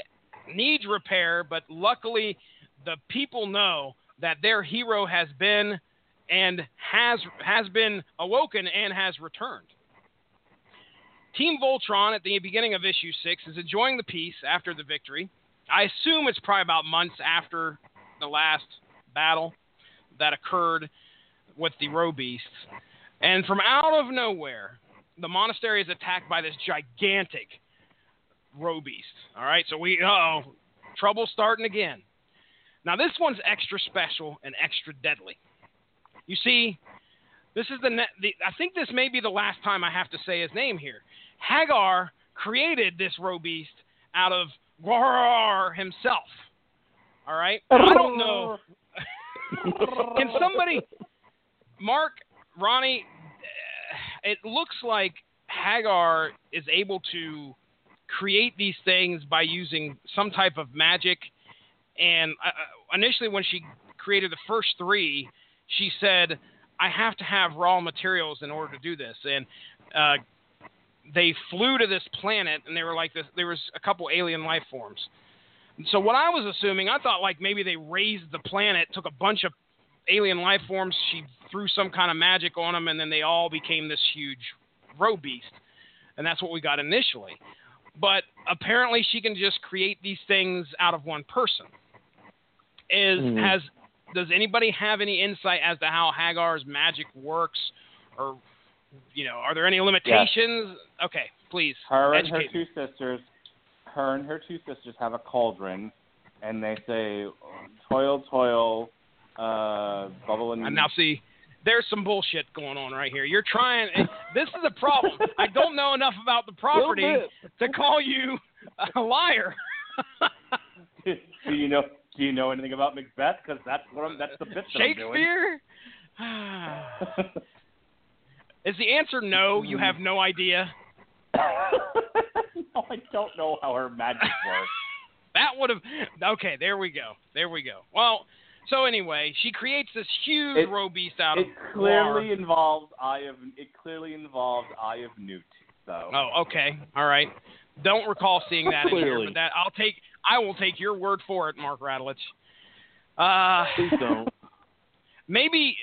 needs repair, but luckily the people know that their hero has been and has been awoken and has returned. Team Voltron at the beginning of issue 6 is enjoying the peace after the victory. I assume it's probably about months after the last battle that occurred with the Roe Beasts. And from out of nowhere, the monastery is attacked by this gigantic Roe Beast. All right, so trouble's starting again. Now this one's extra special and extra deadly. You see, this is I think this may be the last time I have to say his name here. Hagar created this Roe Beast out of Gwar himself. All right? I don't know. Can somebody, Mark, Ronnie, it looks like Hagar is able to create these things by using some type of magic. And initially when she created the first 3, she said, I have to have raw materials in order to do this. And they flew to this planet, and they were like this. There was a couple alien life forms. So what I was assuming, I thought like maybe they raised the planet, took a bunch of alien life forms, she threw some kind of magic on them, and then they all became this huge Roe Beast. And that's what we got initially. But apparently she can just create these things out of one person. Does anybody have any insight as to how Hagar's magic works? Or, are there any limitations? Yes. Okay, please. Her and her two sisters have a cauldron, and they say, toil, toil, bubble and... And now see, there's some bullshit going on right here. You're trying... This is a problem. I don't know enough about the property to call you a liar. Do you know anything about Macbeth? Because that's the bit that Shakespeare? Is the answer no? You have no idea? No, I don't know how her magic works. That would have... Okay, there we go. Well, so anyway, she creates this huge Roe Beast out of It clearly involves Eye of Newt. So. Oh, okay. All right. Don't recall seeing that in here, but I will take your word for it, Mark Radulich. Please don't. Maybe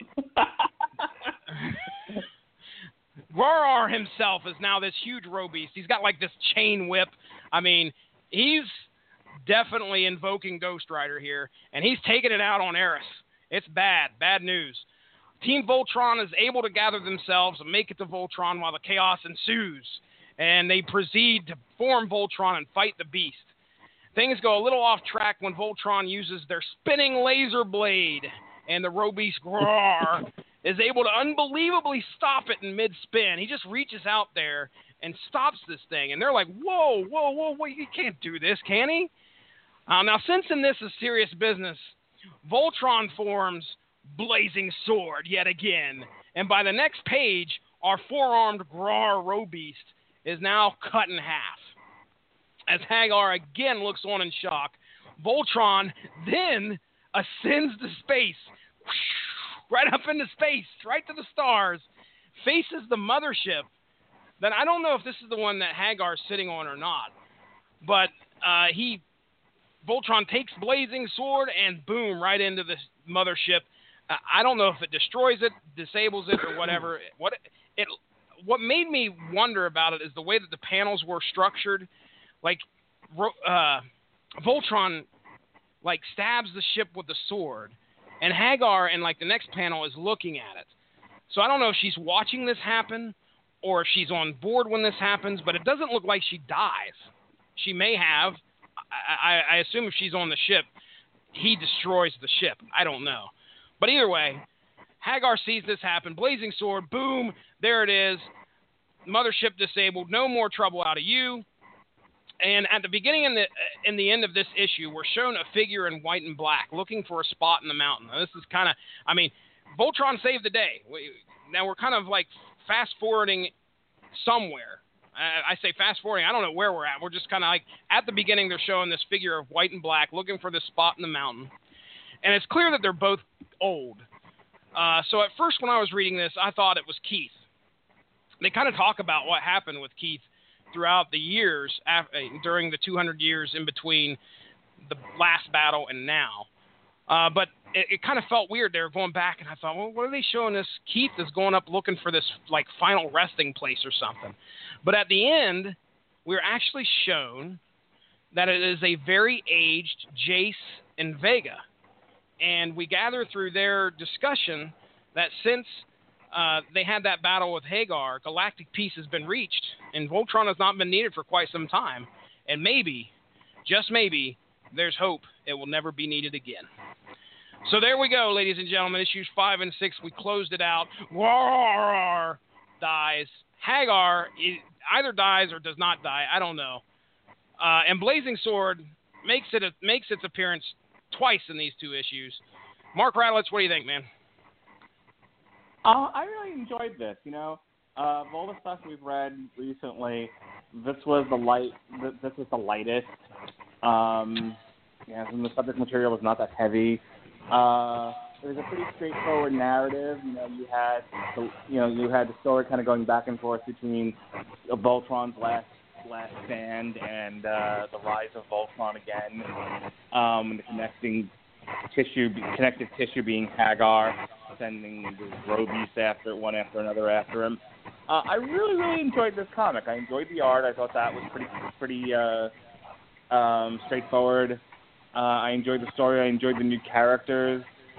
Gwar himself is now this huge Roe Beast. He's got like this chain whip. I mean, he's definitely invoking Ghost Rider here, and he's taking it out on Eris. It's bad news. Team Voltron is able to gather themselves and make it to Voltron while the chaos ensues, and they proceed to form Voltron and fight the beast. Things go a little off track when Voltron uses their spinning laser blade, and the Roe Beast Gwar is able to unbelievably stop it in mid-spin. He just reaches out there and stops this thing, and they're like, whoa, you can't do this, can he? Now, sensing this is serious business, Voltron forms Blazing Sword yet again, and by the next page, our four-armed Gwar Roe Beast is now cut in half. As Hagar again looks on in shock, Voltron then ascends to space, right up into space, right to the stars, faces the mothership. Then I don't know if this is the one that Hagar's sitting on or not, but Voltron takes Blazing Sword and boom, right into the mothership. I don't know if it destroys it, disables it, or whatever. What made me wonder about it is the way that the panels were structured. Like, Voltron, like, stabs the ship with the sword, and Hagar, in, like, the next panel is looking at it. So I don't know if she's watching this happen or if she's on board when this happens, but it doesn't look like she dies. She may have. I assume if she's on the ship, he destroys the ship. I don't know. But either way, Hagar sees this happen. Blazing Sword, boom, there it is. Mothership disabled. No more trouble out of you. And at the beginning and the end of this issue, we're shown a figure in white and black looking for a spot in the mountain. Now, this is kind of, Voltron saved the day. Now we're kind of like fast-forwarding somewhere. I say fast-forwarding. I don't know where we're at. We're just kind of like at the beginning they're showing this figure of white and black looking for this spot in the mountain. And it's clear that they're both old. So at first when I was reading this, I thought it was Keith. They kind of talk about what happened with Keith throughout the years during the 200 years in between the last battle and now. But it kind of felt weird. They were going back, and I thought, well, what are they showing us? Keith is going up looking for this, like, final resting place or something. But at the end, we're actually shown that it is a very aged Jace and Vega. And we gather through their discussion that since they had that battle with Hagar, galactic peace has been reached, and Voltron has not been needed for quite some time. And maybe, just maybe, there's hope it will never be needed again. So there we go, ladies and gentlemen. Issues 5 and 6, we closed it out. Roar dies. Hagar either dies or does not die. I don't know. And Blazing Sword makes its appearance twice in these 2 issues. Mark Radlitz, what do you think, man? I really enjoyed this. Of all the stuff we've read recently, this was the lightest. And the subject material was not that heavy. It was a pretty straightforward narrative. You had the story kind of going back and forth between Voltron's last stand and the rise of Voltron again, and the connective tissue being Hagar, sending the Grobeast one after another after him. I really, really enjoyed this comic. I enjoyed the art. I thought that was pretty straightforward. I enjoyed the story. I enjoyed the new characters.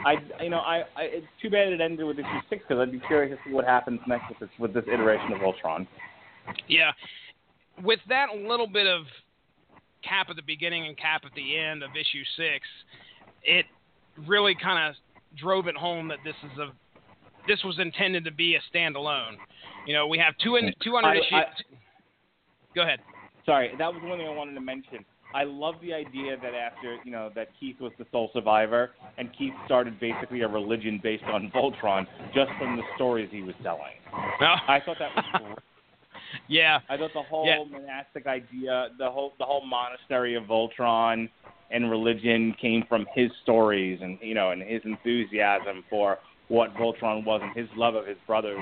It's too bad it ended with issue 6 because I'd be curious to see what happens next with this iteration of Voltron. Yeah, with that little bit of Cap at the beginning and Cap at the end of issue 6, it really kind of drove it home that this was intended to be a standalone. We have 200 issues. Go ahead. Sorry, that was one thing I wanted to mention. I love the idea that after, that Keith was the sole survivor, and Keith started basically a religion based on Voltron just from the stories he was telling. Oh. I thought that was great. Yeah. I thought the whole monastic idea, the whole monastery of Voltron and religion came from his stories and, and his enthusiasm for what Voltron was and his love of his brothers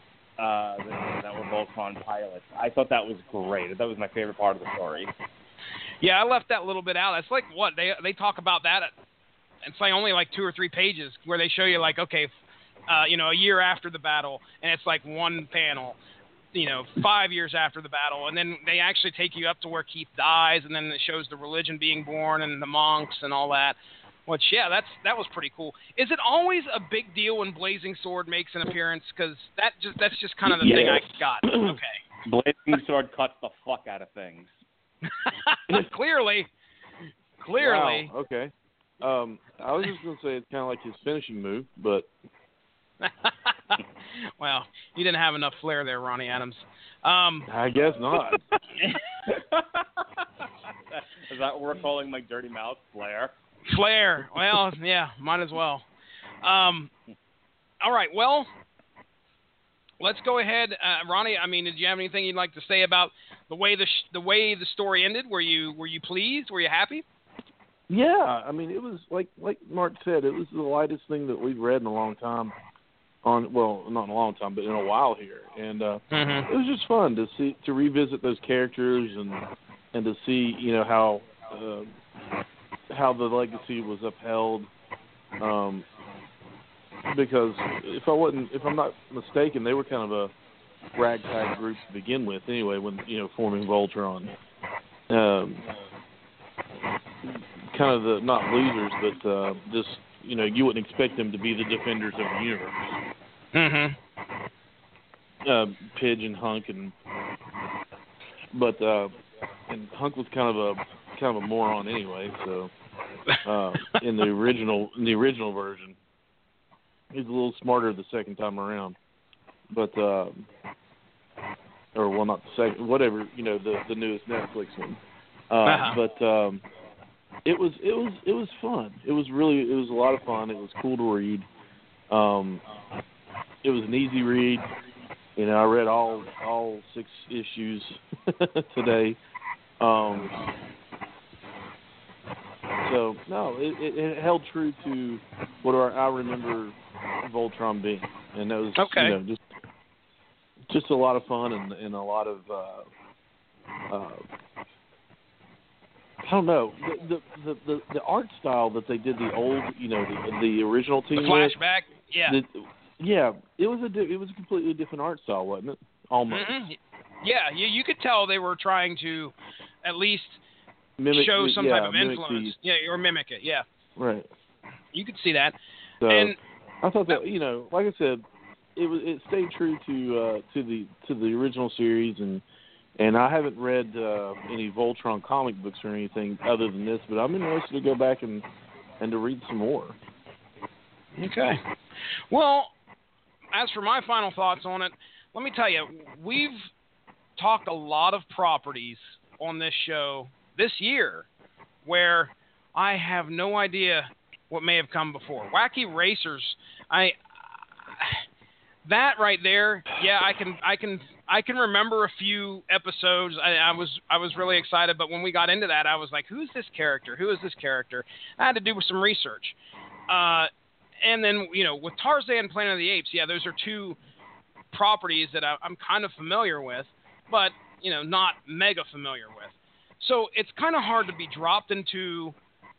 that were Voltron pilots. I thought that was great. That was my favorite part of the story. Yeah, I left that little bit out. It's like what they talk about that. It's like only like 2 or 3 pages where they show you like, okay, a year after the battle, and it's like one panel. 5 years after the battle, and then they actually take you up to where Keith dies, and then it shows the religion being born and the monks and all that. Which, yeah, that was pretty cool. Is it always a big deal when Blazing Sword makes an appearance? Because that's just kind of the thing I got. Okay. Blazing Sword cuts the fuck out of things. Clearly. Wow, okay. I was just going to say it's kind of like his finishing move, but... Well, you didn't have enough flair there, Ronnie Adams. I guess not. Is that what we're calling my dirty mouth? Flair? Flair. Well, yeah, might as well. All right, well, let's go ahead. Ronnie, did you have anything you'd like to say about the way the story ended? Were you pleased? Were you happy? Yeah, it was like Mark said, it was the lightest thing that we've read in a long time. Not in a long time, but in a while here, and it was just fun to revisit those characters and to see how the legacy was upheld. Because if I'm not mistaken, they were kind of a ragtag group to begin with, anyway. When forming Voltron, kind of the not losers, but just you wouldn't expect them to be the defenders of the universe. Pidge and Hunk, and Hunk was kind of a moron anyway. So in the original version, he's a little smarter the second time around. But not the second, whatever, the newest Netflix one. But it was fun. It was a lot of fun. It was cool to read. It was an easy read. I read all 6 issues today. So no, it held true to what I remember Voltron being, and that was just a lot of fun and a lot of I don't know, the art style that they did the old, the original team The flashback, it was a completely different art style, wasn't it? Almost. Mm-hmm. Yeah, you could tell they were trying to at least show some type of influence. Or mimic it. Yeah. Right. You could see that. So and I thought that, like I said, it stayed true to the original series, and I haven't read any Voltron comic books or anything other than this, but I'm interested to go back and to read some more. Okay. Well, as for my final thoughts on it, let me tell you, we've talked a lot of properties on this show this year where I have no idea what may have come before. Wacky Racers, that right there, yeah, I can remember a few episodes. I was really excited, but when we got into that, I was like, who's this character? Who is this character? I had to do some research. And then, with Tarzan and Planet of the Apes, yeah, those are two properties that I'm kind of familiar with, but, not mega familiar with. So it's kind of hard to be dropped into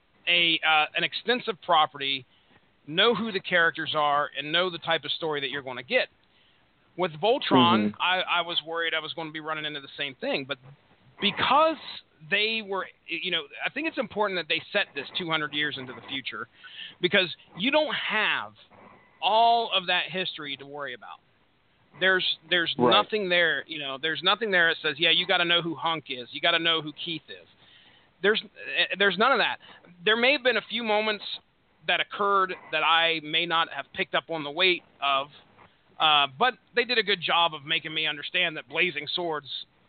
an extensive property, know who the characters are, and know the type of story that you're going to get. With Voltron, I was worried I was going to be running into the same thing, but because they were, I think it's important that they set this 200 years into the future, because you don't have all of that history to worry about. There's right. nothing there, there's nothing there that says, yeah, you got to know who Hunk is, you got to know who Keith is. There's none of that. There may have been a few moments that occurred that I may not have picked up on the weight of, but they did a good job of making me understand that blazing swords,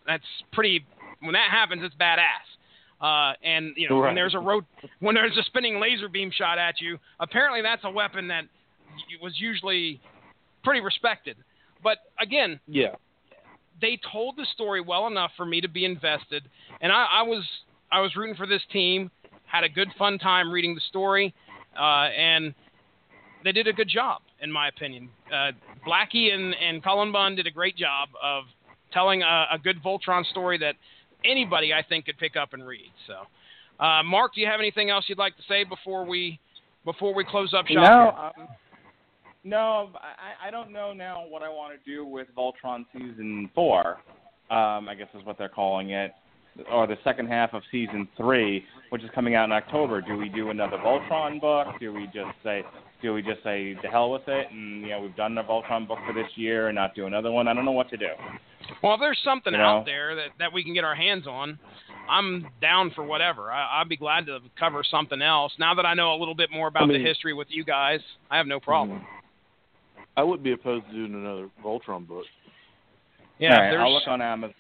when that happens, it's badass. And right. when there's a spinning laser beam shot at you, apparently that's a weapon that was usually pretty respected. But again, yeah, they told the story well enough for me to be invested, and I was rooting for this team. Had a good fun time reading the story, and they did a good job, in my opinion. Blackie and Cullen Bunn did a great job of telling a good Voltron story that anybody, I think, could pick up and read. So, Mark, do you have anything else you'd like to say before we close up shop? No, I don't know now what I want to do with Voltron Season 4, I guess is what they're calling it, or the second half of Season 3, which is coming out in October. Do we do another Voltron book? Do we just say to hell with it, and we've done a Voltron book for this year and not do another one? I don't know what to do. Well, if there's something out there that we can get our hands on, I'm down for whatever. I'd be glad to cover something else. Now that I know a little bit more about the history with you guys, I have no problem. I wouldn't be opposed to doing another Voltron book. Yeah, right, I'll look on Amazon,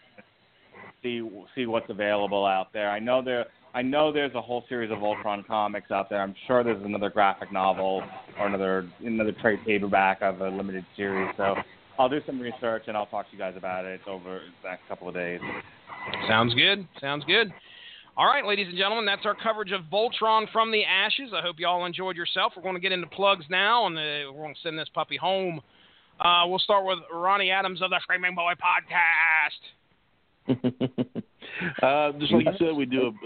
see what's available out there. I know there's a whole series of Voltron comics out there. I'm sure there's another graphic novel or another trade paperback of a limited series. So I'll do some research and I'll talk to you guys about it over the next couple of days. Sounds good. All right, ladies and gentlemen, that's our coverage of Voltron from the Ashes. I hope you all enjoyed yourself. We're going to get into plugs now, and we're going to send this puppy home. We'll start with Ronnie Adams of the Screaming Boy Podcast. Just like you said,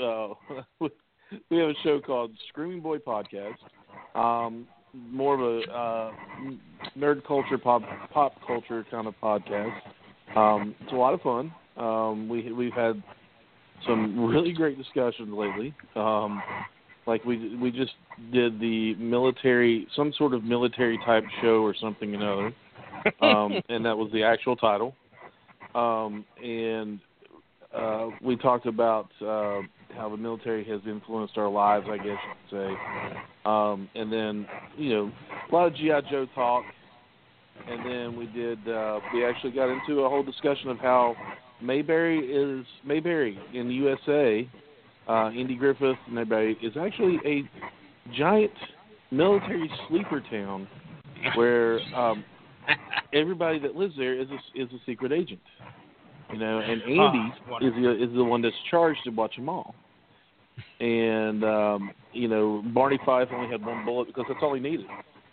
we have a show called Screaming Boy Podcast. More of a nerd culture, pop culture kind of podcast. It's a lot of fun. We've had some really great discussions lately. Like we just did the military, some sort of military type show or something or another, and that was the actual title. And we talked about how the military has influenced our lives, I guess you could say. And then, a lot of G.I. Joe talk. And then we actually got into a whole discussion of how Mayberry in the USA, Indy Griffith, Mayberry, is actually a giant military sleeper town where everybody that lives there is a secret agent. And Andy is the one that's charged to watch them all. And Barney Fife only had one bullet because that's all he needed.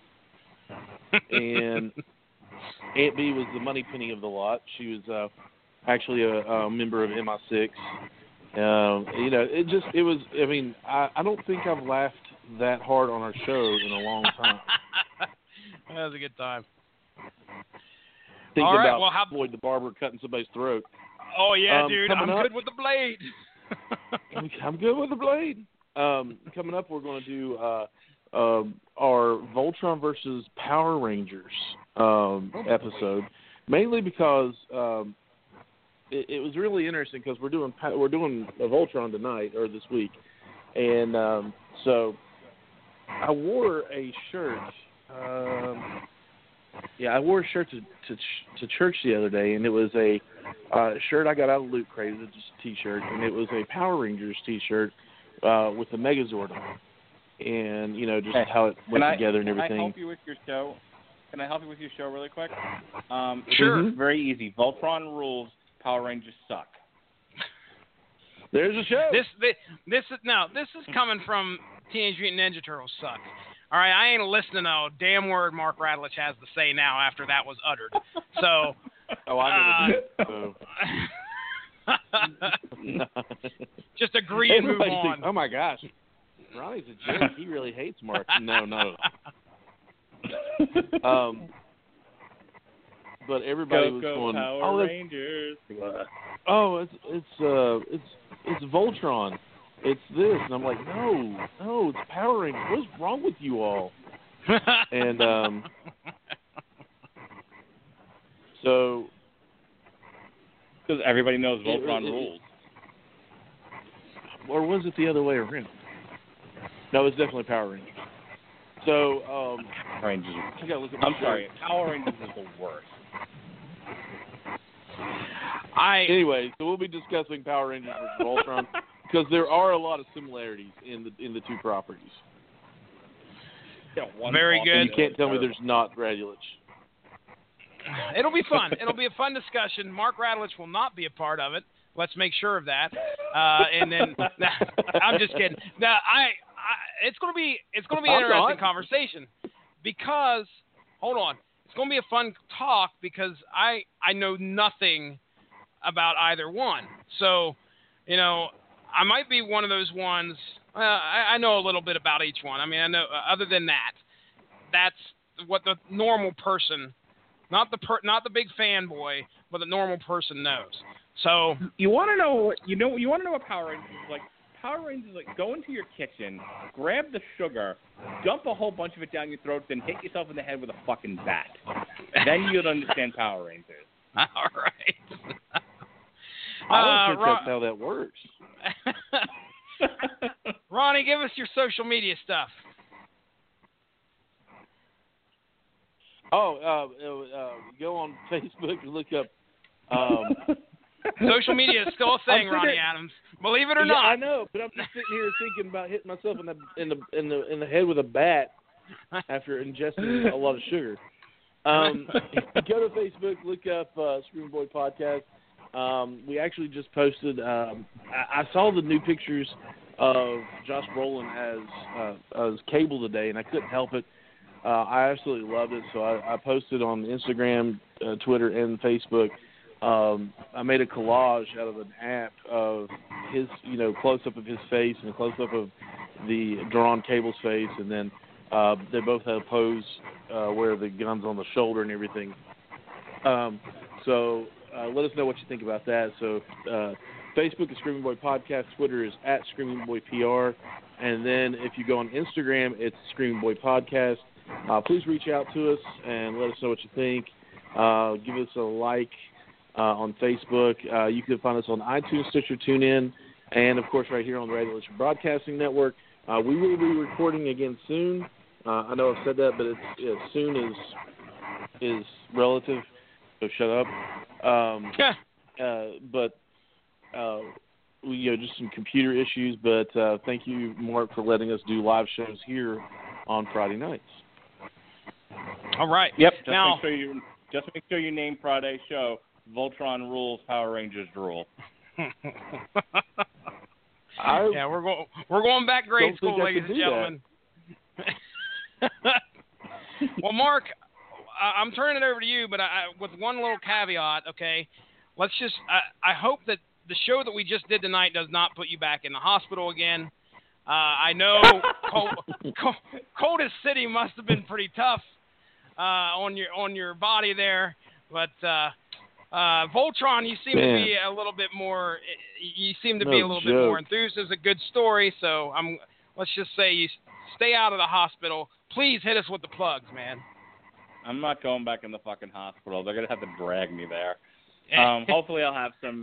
And Aunt Bee was the money penny of the lot. She was actually a member of MI6, It was. I mean, I don't think I've laughed that hard on our show in a long time. That was a good time. Thinking All right, about well, Floyd the Barber cutting somebody's throat. Oh yeah, dude, I'm up, good with the blade. I'm good with the blade. Coming up, we're going to do our Voltron versus Power Rangers episode, mainly because it was really interesting because we're doing a Voltron tonight or this week, and so I wore a shirt. I wore a shirt to church the other day, and it was a shirt I got out of Loot Crate. It was just a T-shirt, and it was a Power Rangers T-shirt with a Megazord on it, and just how it went together and everything. Can I help you with your show? Can I help you with your show really quick? Sure. It's very easy. Voltron rules. Power Rangers suck. There's a show. This is coming from Teenage Mutant Ninja Turtles suck. All right, I ain't listening to a damn word Mark Radulich has to say now after that was uttered. So. I never did. Just agree and move on. Thinks, oh my gosh, Ronnie's a jerk. He really hates Mark. No. But everybody was going, Power Rangers. It's Voltron. It's this. And I'm like, no, it's Power Rangers. What's wrong with you all? And so. Because everybody knows Voltron rules. Or was it the other way around? No, it's definitely Power Rangers. So, Power Rangers. I'm sorry. Power Rangers is the worst. Anyway, so we'll be discussing Power Rangers versus Voltron because there are a lot of similarities in the two properties. Yeah, very good. And you can't tell me there's not Radulich. It'll be fun. It'll be a fun discussion. Mark Radulich will not be a part of it. Let's make sure of that. And then I'm just kidding. Now, it's going to be an interesting conversation because hold on. It's going to be a fun talk because I know nothing about either one. So, I might be one of those ones. I know a little bit about each one. I mean, I know other than that, that's what the normal person, not the big fanboy, but the normal person knows. So you want to know what Power Rangers is like? Power Rangers is like go into your kitchen, grab the sugar, dump a whole bunch of it down your throat, then hit yourself in the head with a fucking bat. Then you'll understand Power Rangers. All right. I don't think that's how that works. Ronnie, give us your social media stuff. Go on Facebook and look up. Social media is still a thing, Ronnie Adams. Believe it or not. I know, but I'm just sitting here thinking about hitting myself in the head with a bat after ingesting a lot of sugar. Go to Facebook, look up Screaming Boy Podcast. We actually just posted. I saw the new pictures of Josh Brolin as Cable today, and I couldn't help it. I absolutely loved it, so I posted on Instagram, Twitter, and Facebook. I made a collage out of an app of his, close-up of his face and a close-up of the drawn Cable's face, and then they both had a pose where the gun's on the shoulder and everything. So let us know what you think about that. So Facebook is Screaming Boy Podcast. Twitter is @ScreamingBoyPR. And then if you go on Instagram, it's Screaming Boy Podcast. Please reach out to us and let us know what you think. Give us a like on Facebook. You can find us on iTunes, Stitcher, TuneIn, and, of course, right here on the Radio Broadcasting Network. We will be recording again soon. I know I've said that, but soon is relative, so shut up. But just some computer issues. But thank you, Mark, for letting us do live shows here on Friday nights. All right. Yep. Just make sure you name Friday's show Voltron Rules, Power Rangers Rule. We're going back grade school, ladies and gentlemen. Well, Mark, I'm turning it over to you, but with one little caveat, okay? Let's just I hope that the show that we just did tonight does not put you back in the hospital again. I know Coldest City must have been pretty tough on your body there, but Voltron, you seem to be a little bit more. You seem to be a little bit more enthused. It's a good story, so let's just say you stay out of the hospital. Please hit us with the plugs, man. I'm not going back in the fucking hospital. They're gonna have to drag me there. Hopefully I'll have some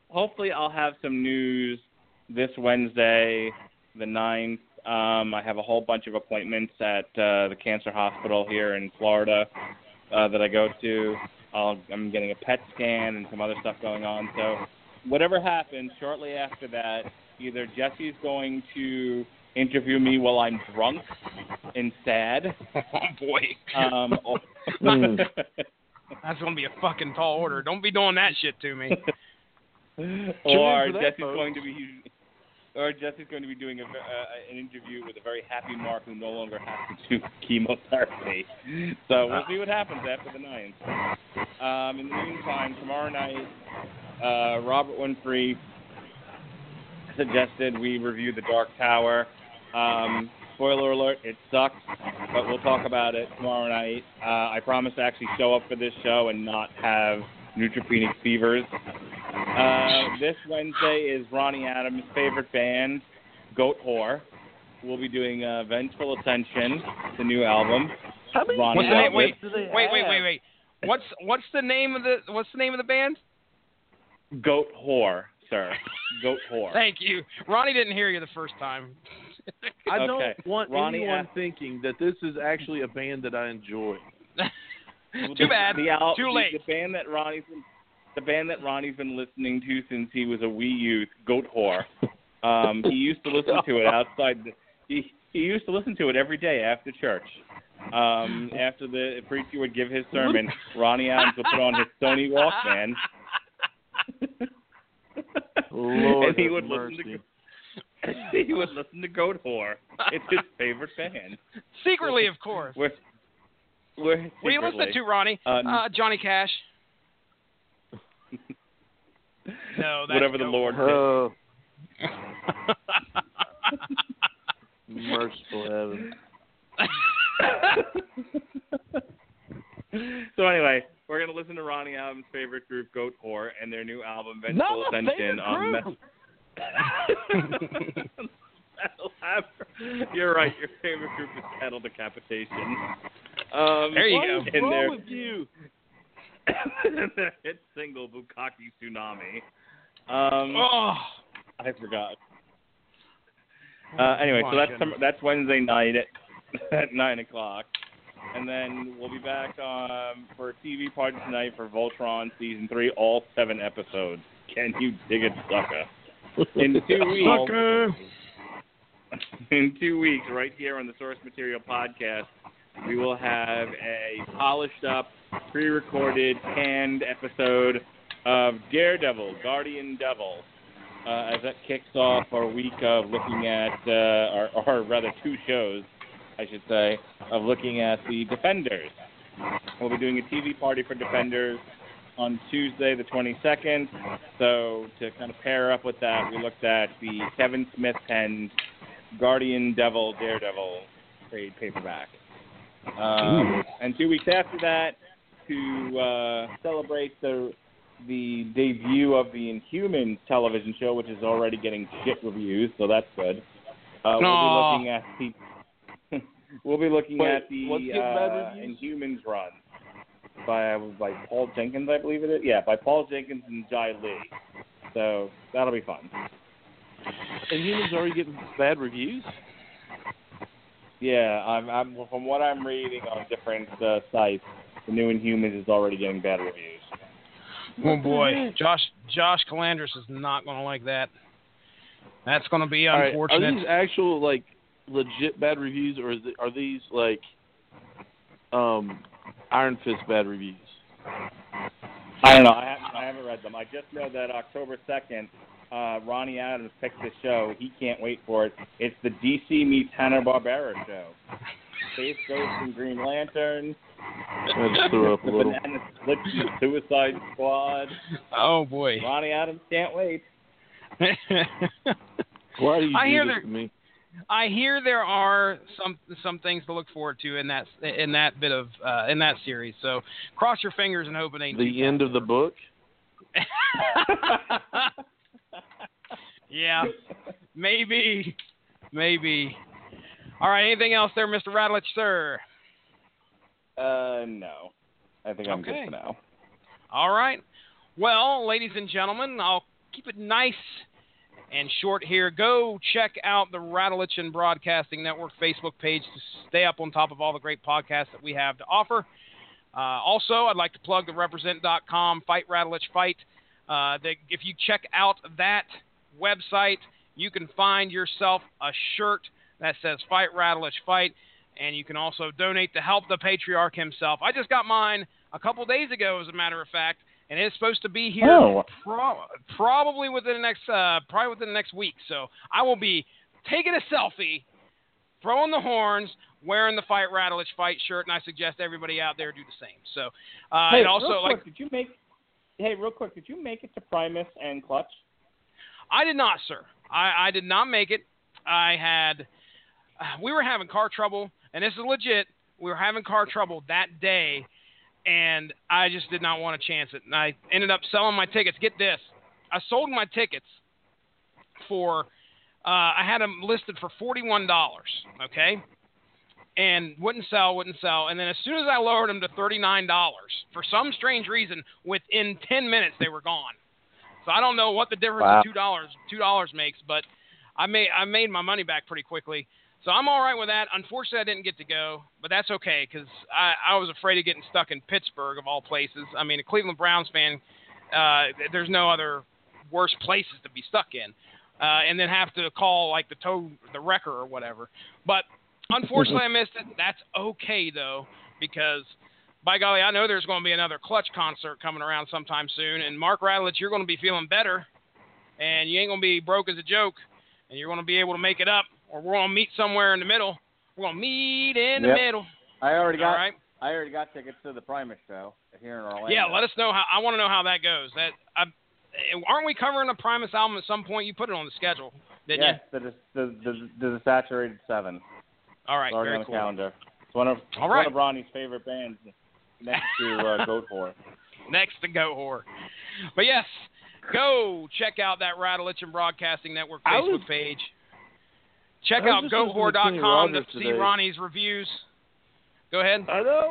news this Wednesday, the 9th. I have a whole bunch of appointments at the cancer hospital here in Florida that I go to. I'm getting a PET scan and some other stuff going on. So whatever happens shortly after that, either Jesse's going to interview me while I'm drunk and sad. Oh, boy. That's going to be a fucking tall order. Don't be doing that shit to me. Or Jesse's going to be doing an interview with a very happy Mark who no longer has to do chemotherapy. So we'll see what happens after the 9th. In the meantime, tomorrow night, Robert Winfrey suggested we review The Dark Tower. Spoiler alert, it sucks, but we'll talk about it tomorrow night. I promise to actually show up for this show and not have neutropenic fevers. This Wednesday is Ronnie Adams' favorite band, Goat Whore. We'll be doing Vengeful Ascension, the new album. What's the name? Wait. What's the name of the band? Goat Whore, sir. Goat Whore. Thank you. Ronnie didn't hear you the first time. I don't want anyone thinking that this is actually a band that I enjoy. Too bad. Too late. The band that Ronnie's been listening to since he was a wee youth, Goat Whore. He used to listen to it outside. He used to listen to it every day after church. After the preacher would give his sermon, Ronnie Adams would put on his Sony Walkman. Lord and he would mercy. listen to Goat Whore. It's his favorite band. Secretly, of course. What are you listening to, Ronnie? Johnny Cash. No, that's whatever the Lord did. Merciful heaven. So anyway, we're going to listen to Ronnie Adams' favorite group, Goat Whore, and their new album, Vengeful Ascension. You're right. Your favorite group is Metal Decapitation. There you go. What's wrong with you? Their hit single, Bukkake Tsunami. I forgot. Anyway, so that's Wednesday night at 9 o'clock. And then we'll be back for a TV party tonight for Voltron Season 3, all 7 episodes. Can you dig it, sucker? In 2 weeks, right here on the Source Material Podcast, we will have a polished-up, pre-recorded, canned episode of Daredevil, Guardian Devil, as that kicks off our week of looking at, or rather 2 shows, I should say, of looking at the Defenders. We'll be doing a TV party for Defenders on Tuesday the 22nd. So to kind of pair up with that, we looked at the Kevin Smith penned Guardian Devil, Daredevil trade paperback. And 2 weeks after that, to celebrate the debut of the Inhumans television show, which is already getting shit reviews, so that's good. We'll be looking at the Inhumans run by Paul Jenkins, I believe it is. Yeah, by Paul Jenkins and Jai Lee. So that'll be fun. Inhumans already getting bad reviews? Yeah, I'm from what I'm reading on different sites, the new Inhumans is already getting bad reviews. Oh boy, Josh Calandris is not going to like that. That's going to be unfortunate. Right. Are these actual legit bad reviews, or are these Iron Fist bad reviews? I don't know. I haven't read them. I just know that October 2nd, Ronnie Adams picked the show. He can't wait for it. It's the DC meets Hanna-Barbera show. Space Ghost and Green Lantern. I just threw up a The little. Banana Split and the Suicide Squad. Oh boy. Ronnie Adams can't wait. Why do you I do hear this there- to me? I hear there are some things to look forward to in that bit of in that series. So cross your fingers and hope it ain't The end of the book? Yeah, maybe. All right, anything else there, Mr. Radulich, sir? No. I think I'm good Okay. for now. All right. Well, ladies and gentlemen, I'll keep it nice and short here. Go check out the Radulich and Broadcasting Network Facebook page to stay up on top of all the great podcasts that we have to offer. Also, I'd like to plug the Represent.com Fight Radulich Fight. If you check out that website, you can find yourself a shirt that says Fight Radulich Fight, and you can also donate to help the patriarch himself. I just got mine a couple days ago, as a matter of fact, and it's supposed to be here probably within the next week. So I will be taking a selfie, throwing the horns, wearing the Fight Radulich Fight shirt, and I suggest everybody out there do the same. So, Hey, and also, real quick, like, did you make it to Primus and Clutch? I did not, sir. I did not make it. We were having car trouble, and this is legit. We were having car trouble that day, and I just did not want to chance it. And I ended up selling my tickets. Get this. I sold my tickets for, I had them listed for $41, okay? And wouldn't sell. And then as soon as I lowered them to $39, for some strange reason, within 10 minutes, they were gone. So I don't know what the difference of $2 makes, but I made my money back pretty quickly. So I'm all right with that. Unfortunately, I didn't get to go, but that's okay because I was afraid of getting stuck in Pittsburgh, of all places. I mean, a Cleveland Browns fan, there's no other worse places to be stuck in, and then have to call like the wrecker or whatever. But unfortunately, I missed it. That's okay, though, because by golly, I know there's going to be another Clutch concert coming around sometime soon, and Mark Radulich, you're going to be feeling better, and you ain't going to be broke as a joke, and you're going to be able to make it up. Or we're going to meet somewhere in the middle. We're going to meet in the middle. I already got right? tickets to the Primus show here in Orlando. Yeah, let us know I want to know how that goes. Aren't we covering a Primus album at some point? You put it on the schedule, didn't you? Yes, the Saturated 7. All right, It's already very on the cool. calendar. It's one of Ronnie's favorite bands next to Goat Whore. Next to Goat Whore. But yes, go check out that Radulich and Broadcasting Network Facebook page. Check out GoatWhore.com to see Ronnie's reviews. Go ahead. I know.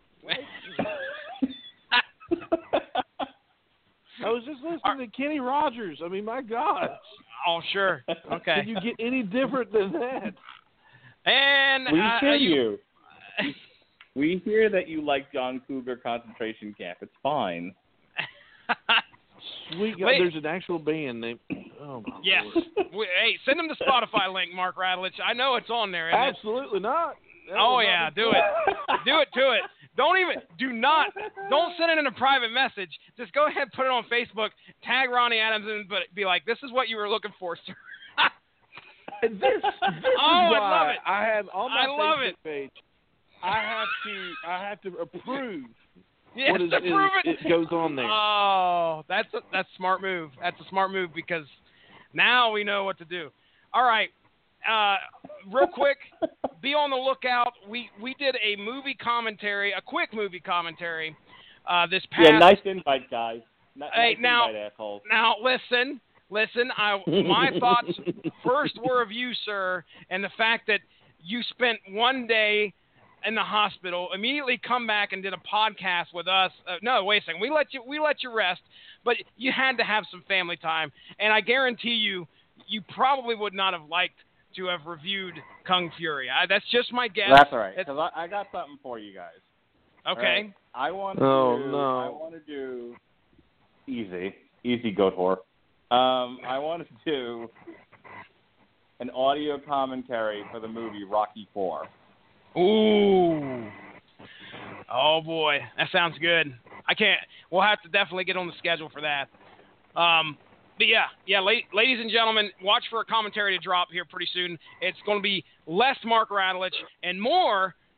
I was just listening to Kenny Rogers. I mean, my gosh. Oh, sure. Okay. Could you get any different than that? And we hear you. We hear that you like John Cougar concentration camp. It's fine. Sweet God, there's an actual band named. Oh my yes. Lord. Hey, send them the Spotify link, Mark Radulich. I know it's on there. Isn't Absolutely not. Oh yeah, do it. Do it to it. Don't send it in a private message. Just go ahead and put it on Facebook. Tag Ronnie Adams and be like, "This is what you were looking for, sir." This is I why love it. I have on my Facebook page. I have to approve. Yes, what it goes on there. Oh, that's a smart move. That's a smart move because now we know what to do. All right. Real quick, be on the lookout. We did a quick movie commentary this past. Yeah, nice invite, guys. Hey, nice invite, assholes. Now listen. My thoughts first were of you, sir, and the fact that you spent one day in the hospital, immediately come back and did a podcast with us. No, wait a second. We let you rest, but you had to have some family time, and I guarantee you probably would not have liked to have reviewed Kung Fury. That's just my guess. That's all right, because I got something for you guys. Okay. Right. I want to do easy Goat Whore. I want to do an audio commentary for the movie Rocky IV. Ooh. Oh boy, that sounds good. We'll have to definitely get on the schedule for that. But yeah, ladies and gentlemen, watch for a commentary to drop here pretty soon. It's going to be less Mark Radulich and more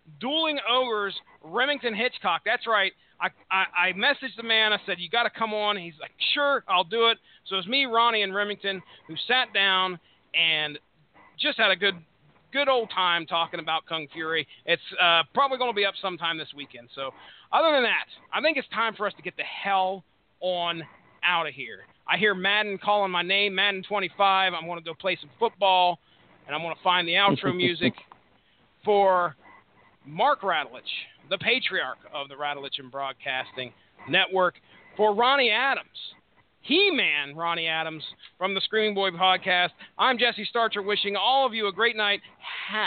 Dueling Ogres, Remington Hitchcock. That's right. I messaged the man. I said, you got to come on. He's like, sure, I'll do it. So it was me, Ronnie, and Remington who sat down and just had a good old time talking about Kung Fury. It's probably going to be up sometime this weekend. So other than that, I think it's time for us to get the hell on out of here. I hear Madden calling my name, Madden 25. I'm going to go play some football, and I'm going to find the outro music for Mark Radulich, the patriarch of the Radulich and Broadcasting Network, for Ronnie Adams, He-Man Ronnie Adams from the Screaming Boy Podcast. I'm Jesse Starcher, wishing all of you a great night.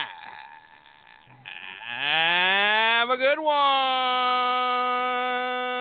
Have a good one.